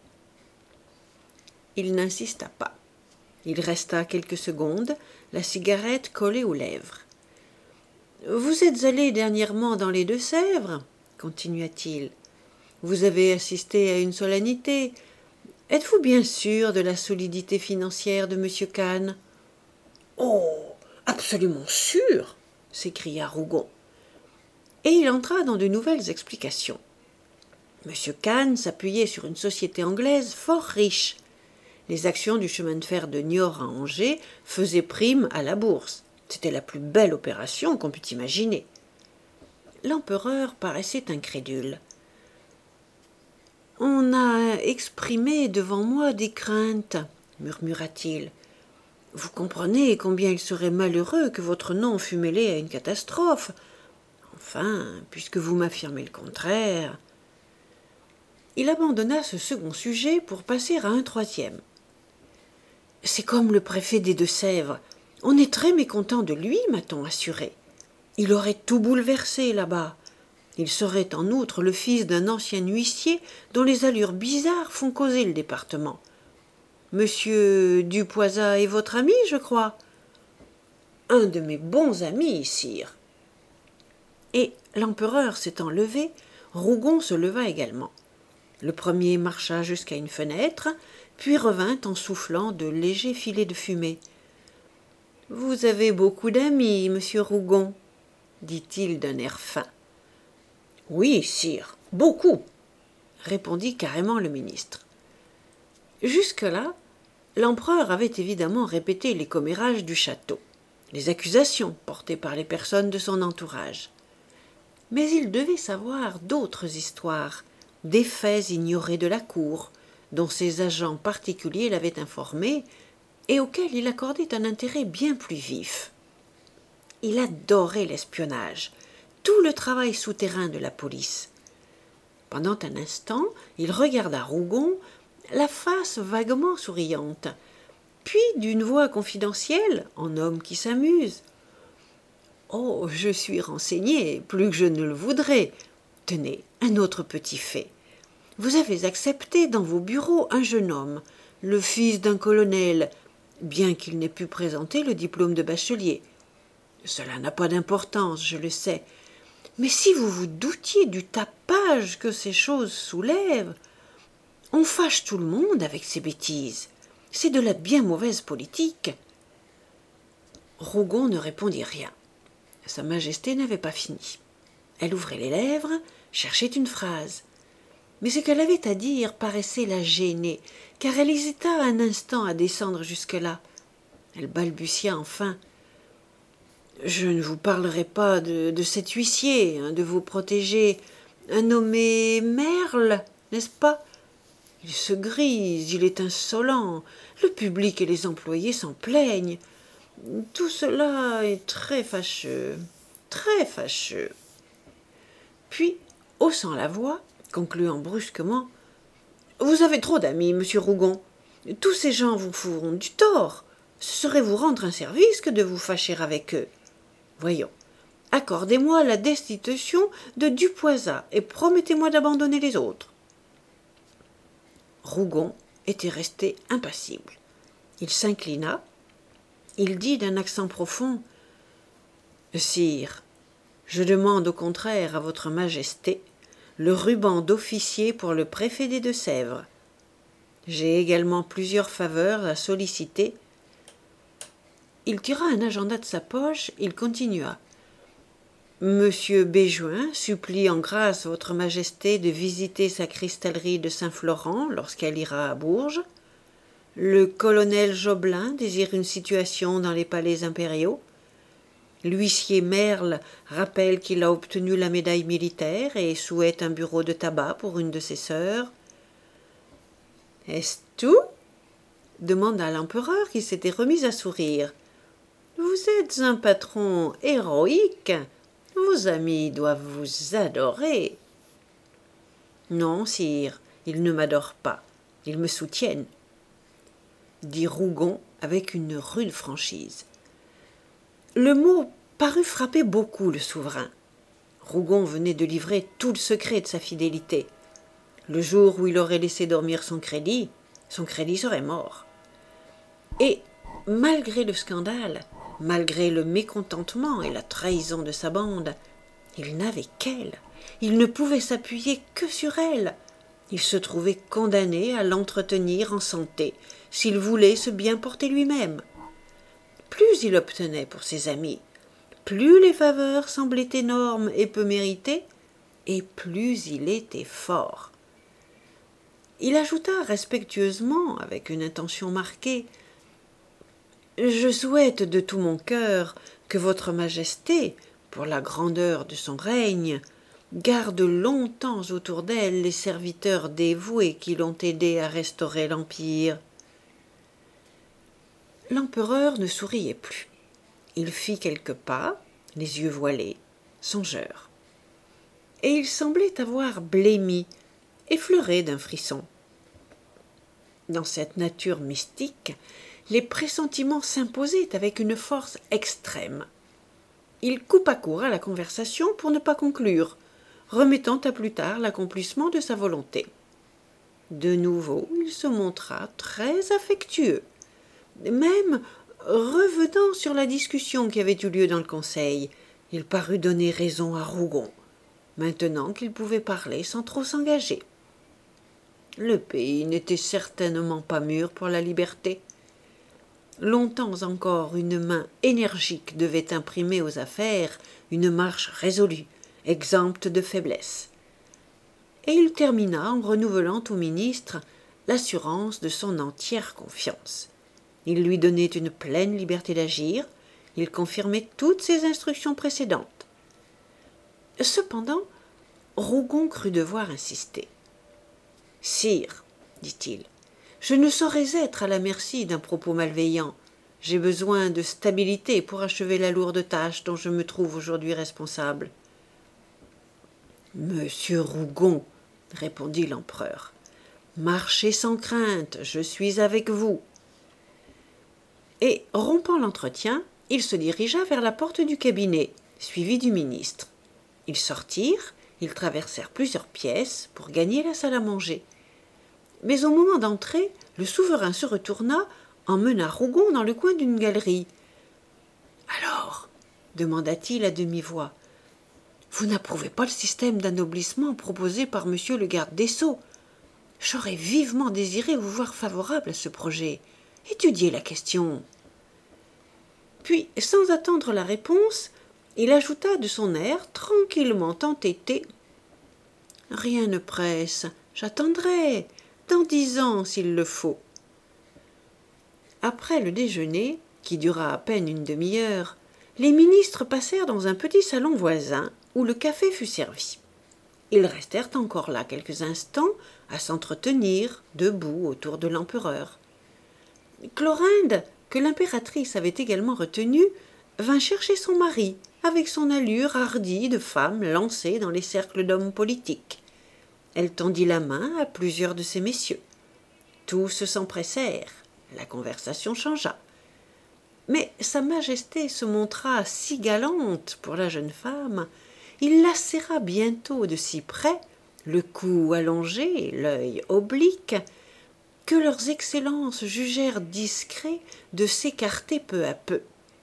Il n'insista pas. Il resta quelques secondes, la cigarette collée aux lèvres. « Vous êtes allé dernièrement dans les Deux-Sèvres ?» continua-t-il. « Vous avez assisté à une solennité. Êtes-vous bien sûr de la solidité financière de monsieur Kahn ?»« Oh, absolument sûr !» s'écria Rougon. Et il entra dans de nouvelles explications. Monsieur Kahn s'appuyait sur une société anglaise fort riche. Les actions du chemin de fer de Niort à Angers faisaient prime à la bourse. C'était la plus belle opération qu'on pût imaginer. L'empereur paraissait incrédule. « On a exprimé devant moi des craintes, » murmura-t-il. « Vous comprenez combien il serait malheureux que votre nom fût mêlé à une catastrophe. Enfin, puisque vous m'affirmez le contraire... » Il abandonna ce second sujet pour passer à un troisième. « C'est comme le préfet des Deux-Sèvres. On est très mécontent de lui, m'a-t-on assuré. Il aurait tout bouleversé là-bas. Il serait en outre le fils d'un ancien huissier dont les allures bizarres font causer le département. Monsieur Dupoisat est votre ami, je crois. »« Un de mes bons amis, sire. » Et, l'empereur s'étant levé, Rougon se leva également. Le premier marcha jusqu'à une fenêtre, puis revint en soufflant de légers filets de fumée. « Vous avez beaucoup d'amis, monsieur Rougon, » dit-il d'un air fin. « Oui, sire, beaucoup, » répondit carrément le ministre. Jusque-là, L'empereur avait évidemment répété les commérages du château, les accusations portées par les personnes de son entourage. Mais il devait savoir d'autres histoires, des faits ignorés de la cour, dont ses agents particuliers l'avaient informé et auxquels il accordait un intérêt bien plus vif. Il adorait l'espionnage, tout le travail souterrain de la police. Pendant un instant, il regarda Rougon, la face vaguement souriante, puis d'une voix confidentielle, en homme qui s'amuse. « Oh, je suis renseigné, plus que je ne le voudrais. Tenez, un autre petit fait. Vous avez accepté dans vos bureaux un jeune homme, le fils d'un colonel, bien qu'il n'ait pu présenter le diplôme de bachelier. Cela n'a pas d'importance, je le sais. Mais si vous vous doutiez du tapage que ces choses soulèvent, on fâche tout le monde avec ces bêtises. C'est de la bien mauvaise politique. » Rougon ne répondit rien. Sa Majesté n'avait pas fini. Elle ouvrait les lèvres, cherchait une phrase. Mais ce qu'elle avait à dire paraissait la gêner, car elle hésita un instant à descendre jusque-là. Elle balbutia enfin. « Je ne vous parlerai pas de, de cet huissier, hein, de vos protégés, un nommé Merle, n'est-ce pas? Il se grise, il est insolent, le public et les employés s'en plaignent. Tout cela est très fâcheux, très fâcheux. » Puis, haussant la voix, concluant brusquement, « Vous avez trop d'amis, monsieur Rougon. Tous ces gens vous feront du tort. Ce serait vous rendre un service que de vous fâcher avec eux. Voyons, accordez-moi la destitution de Dupoisat et promettez-moi d'abandonner les autres. » Rougon était resté impassible. Il s'inclina. Il dit d'un accent profond, « Sire, je demande au contraire à votre Majesté le ruban d'officier pour le préfet des Deux-Sèvres. J'ai également plusieurs faveurs à solliciter. » Il tira un agenda de sa poche, il continua. « Monsieur Béjuin supplie en grâce votre Majesté de visiter sa cristallerie de Saint-Florent lorsqu'elle ira à Bourges. Le colonel Jobelin désire une situation dans les palais impériaux. L'huissier Merle rappelle qu'il a obtenu la médaille militaire et souhaite un bureau de tabac pour une de ses sœurs. »« Est-ce tout ?» demanda l'empereur qui s'était remis à sourire. « Vous êtes un patron héroïque. Vos amis doivent vous adorer. »« Non, sire, ils ne m'adorent pas. Ils me soutiennent. » dit Rougon avec une rude franchise. Le mot parut frapper beaucoup le souverain. Rougon venait de livrer tout le secret de sa fidélité. Le jour où il aurait laissé dormir son crédit, son crédit serait mort. Et, malgré le scandale, malgré le mécontentement et la trahison de sa bande, il n'avait qu'elle. Il ne pouvait s'appuyer que sur elle. Il se trouvait condamné à l'entretenir en santé, s'il voulait se bien porter lui-même. Plus il obtenait pour ses amis, plus les faveurs semblaient énormes et peu méritées, et plus il était fort. Il ajouta respectueusement, avec une intention marquée, « Je souhaite de tout mon cœur que votre Majesté, pour la grandeur de son règne, garde longtemps autour d'elle les serviteurs dévoués qui l'ont aidé à restaurer l'Empire. » L'empereur ne souriait plus. Il fit quelques pas, les yeux voilés, songeur. Et il semblait avoir blêmi, effleuré d'un frisson. Dans cette nature mystique, les pressentiments s'imposaient avec une force extrême. Il coupa court à la conversation pour ne pas conclure, remettant à plus tard l'accomplissement de sa volonté. De nouveau, il se montra très affectueux. Même, revenant sur la discussion qui avait eu lieu dans le conseil, il parut donner raison à Rougon, maintenant qu'il pouvait parler sans trop s'engager. Le pays n'était certainement pas mûr pour la liberté. Longtemps encore, une main énergique devait imprimer aux affaires une marche résolue, exempte de faiblesse. Et il termina en renouvelant au ministre l'assurance de son entière confiance. Il lui donnait une pleine liberté d'agir, il confirmait toutes ses instructions précédentes. Cependant, Rougon crut devoir insister. « Sire, dit-il, je ne saurais être à la merci d'un propos malveillant. J'ai besoin de stabilité pour achever la lourde tâche dont je me trouve aujourd'hui responsable. »« Monsieur Rougon, répondit l'empereur, marchez sans crainte, je suis avec vous. » Et, rompant l'entretien, il se dirigea vers la porte du cabinet, suivi du ministre. Ils sortirent, ils traversèrent plusieurs pièces pour gagner la salle à manger. Mais au moment d'entrer, le souverain se retourna, emmena Rougon dans le coin d'une galerie. « Alors, demanda-t-il à demi-voix, vous n'approuvez pas le système d'anoblissement proposé par monsieur le garde des Sceaux. J'aurais vivement désiré vous voir favorable à ce projet. Étudiez la question. » Puis, sans attendre la réponse, il ajouta de son air tranquillement entêté. « Rien ne presse, j'attendrai, dans dix ans s'il le faut. » Après le déjeuner, qui dura à peine une demi-heure, les ministres passèrent dans un petit salon voisin où le café fut servi. Ils restèrent encore là quelques instants à s'entretenir, debout autour de l'empereur. Chlorinde, que l'impératrice avait également retenue, vint chercher son mari, avec son allure hardie de femme lancée dans les cercles d'hommes politiques. Elle tendit la main à plusieurs de ces messieurs. Tous s'empressèrent. La conversation changea. Mais sa majesté se montra si galante pour la jeune femme, il la serra bientôt de si près, le cou allongé, l'œil oblique, que leurs excellences jugèrent discret de s'écarter peu à peu.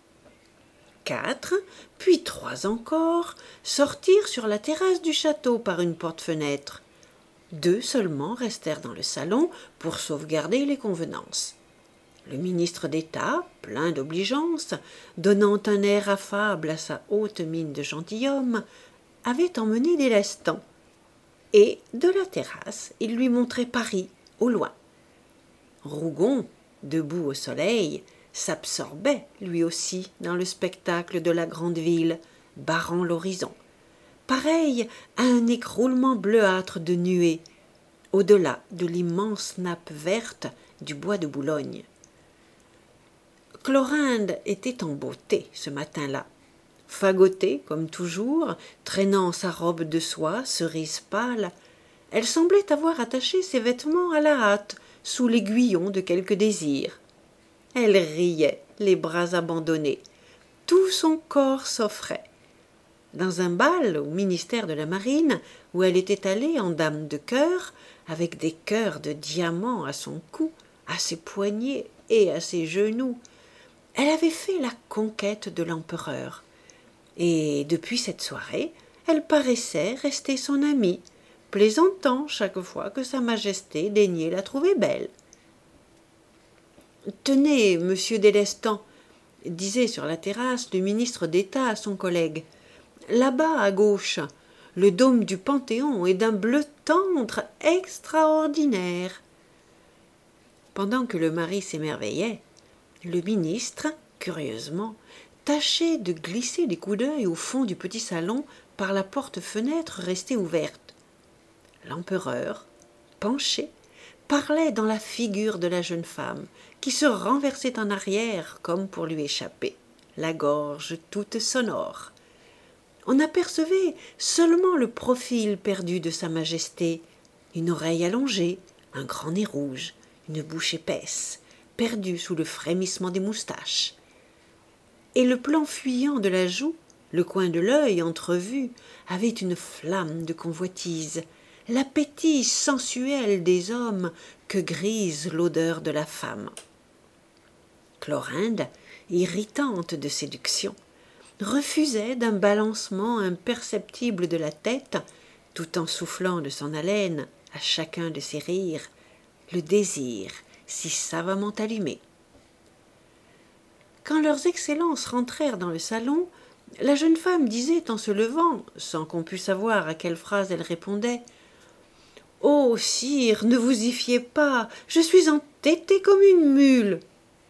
Quatre, puis trois encore, sortirent sur la terrasse du château par une porte-fenêtre. Deux seulement restèrent dans le salon pour sauvegarder les convenances. Le ministre d'État, plein d'obligeance, donnant un air affable à sa haute mine de gentilhomme, avait emmené des lestants. Et, de la terrasse, il lui montrait Paris, au loin. Rougon, debout au soleil, s'absorbait, lui aussi, dans le spectacle de la grande ville, barrant l'horizon, pareil à un écroulement bleuâtre de nuées, au-delà de l'immense nappe verte du bois de Boulogne. Chlorinde était en beauté ce matin-là, fagotée comme toujours, traînant sa robe de soie cerise pâle. Elle semblait avoir attaché ses vêtements à la hâte sous l'aiguillon de quelque désir. Elle riait, les bras abandonnés. Tout son corps s'offrait. Dans un bal au ministère de la Marine, où elle était allée en dame de cœur, avec des cœurs de diamants à son cou, à ses poignets et à ses genoux, elle avait fait la conquête de l'empereur. Et depuis cette soirée, elle paraissait rester son amie, plaisantant chaque fois que sa majesté daignait la trouver belle. « Tenez, monsieur Délestan, » disait sur la terrasse le ministre d'État à son collègue, « là-bas à gauche, le dôme du Panthéon est d'un bleu tendre extraordinaire. » Pendant que le mari s'émerveillait, le ministre, curieusement, tâchait de glisser des coups d'œil au fond du petit salon par la porte-fenêtre restée ouverte. L'empereur, penché, parlait dans la figure de la jeune femme, qui se renversait en arrière comme pour lui échapper, la gorge toute sonore. On apercevait seulement le profil perdu de sa majesté, une oreille allongée, un grand nez rouge, une bouche épaisse, perdue sous le frémissement des moustaches. Et le plan fuyant de la joue, le coin de l'œil entrevu, avait une flamme de convoitise, l'appétit sensuel des hommes que grise l'odeur de la femme. Chlorinde, irritante de séduction, refusait d'un balancement imperceptible de la tête, tout en soufflant de son haleine à chacun de ses rires, le désir si savamment allumé. Quand leurs excellences rentrèrent dans le salon, la jeune femme disait en se levant, sans qu'on pût savoir à quelle phrase elle répondait, « Oh, sire, ne vous y fiez pas, je suis entêtée comme une mule. »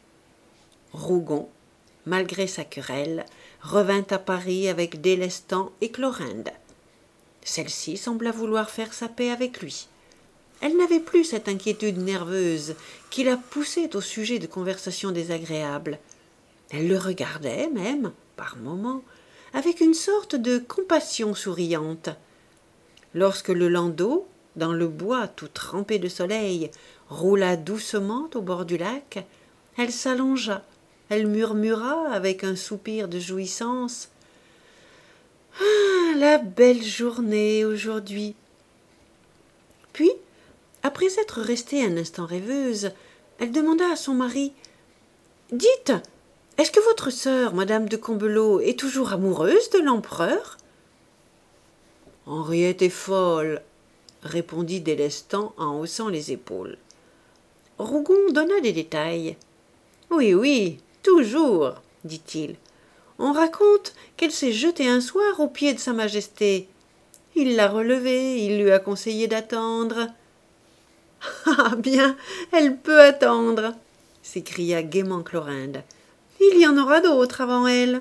Rougon, malgré sa querelle, revint à Paris avec Délestan et Chlorinde. Celle-ci sembla vouloir faire sa paix avec lui. Elle n'avait plus cette inquiétude nerveuse qui la poussait au sujet de conversations désagréables. Elle le regardait même, par moments, avec une sorte de compassion souriante. Lorsque le landau, dans le bois tout trempé de soleil, roula doucement au bord du lac, elle s'allongea, elle murmura avec un soupir de jouissance « Ah, la belle journée aujourd'hui !» Puis, après être restée un instant rêveuse, elle demanda à son mari « Dites, est-ce que votre sœur, madame de Combelot, est toujours amoureuse de l'empereur ?» « Henriette est folle, » répondit Délestan en haussant les épaules. Rougon donna des détails. « Oui, oui, toujours, dit-il. On raconte qu'elle s'est jetée un soir aux pieds de sa majesté. Il l'a relevée, il lui a conseillé d'attendre. »« Ah bien, elle peut attendre !» s'écria gaiement Chlorinde. « Il y en aura d'autres avant elle. »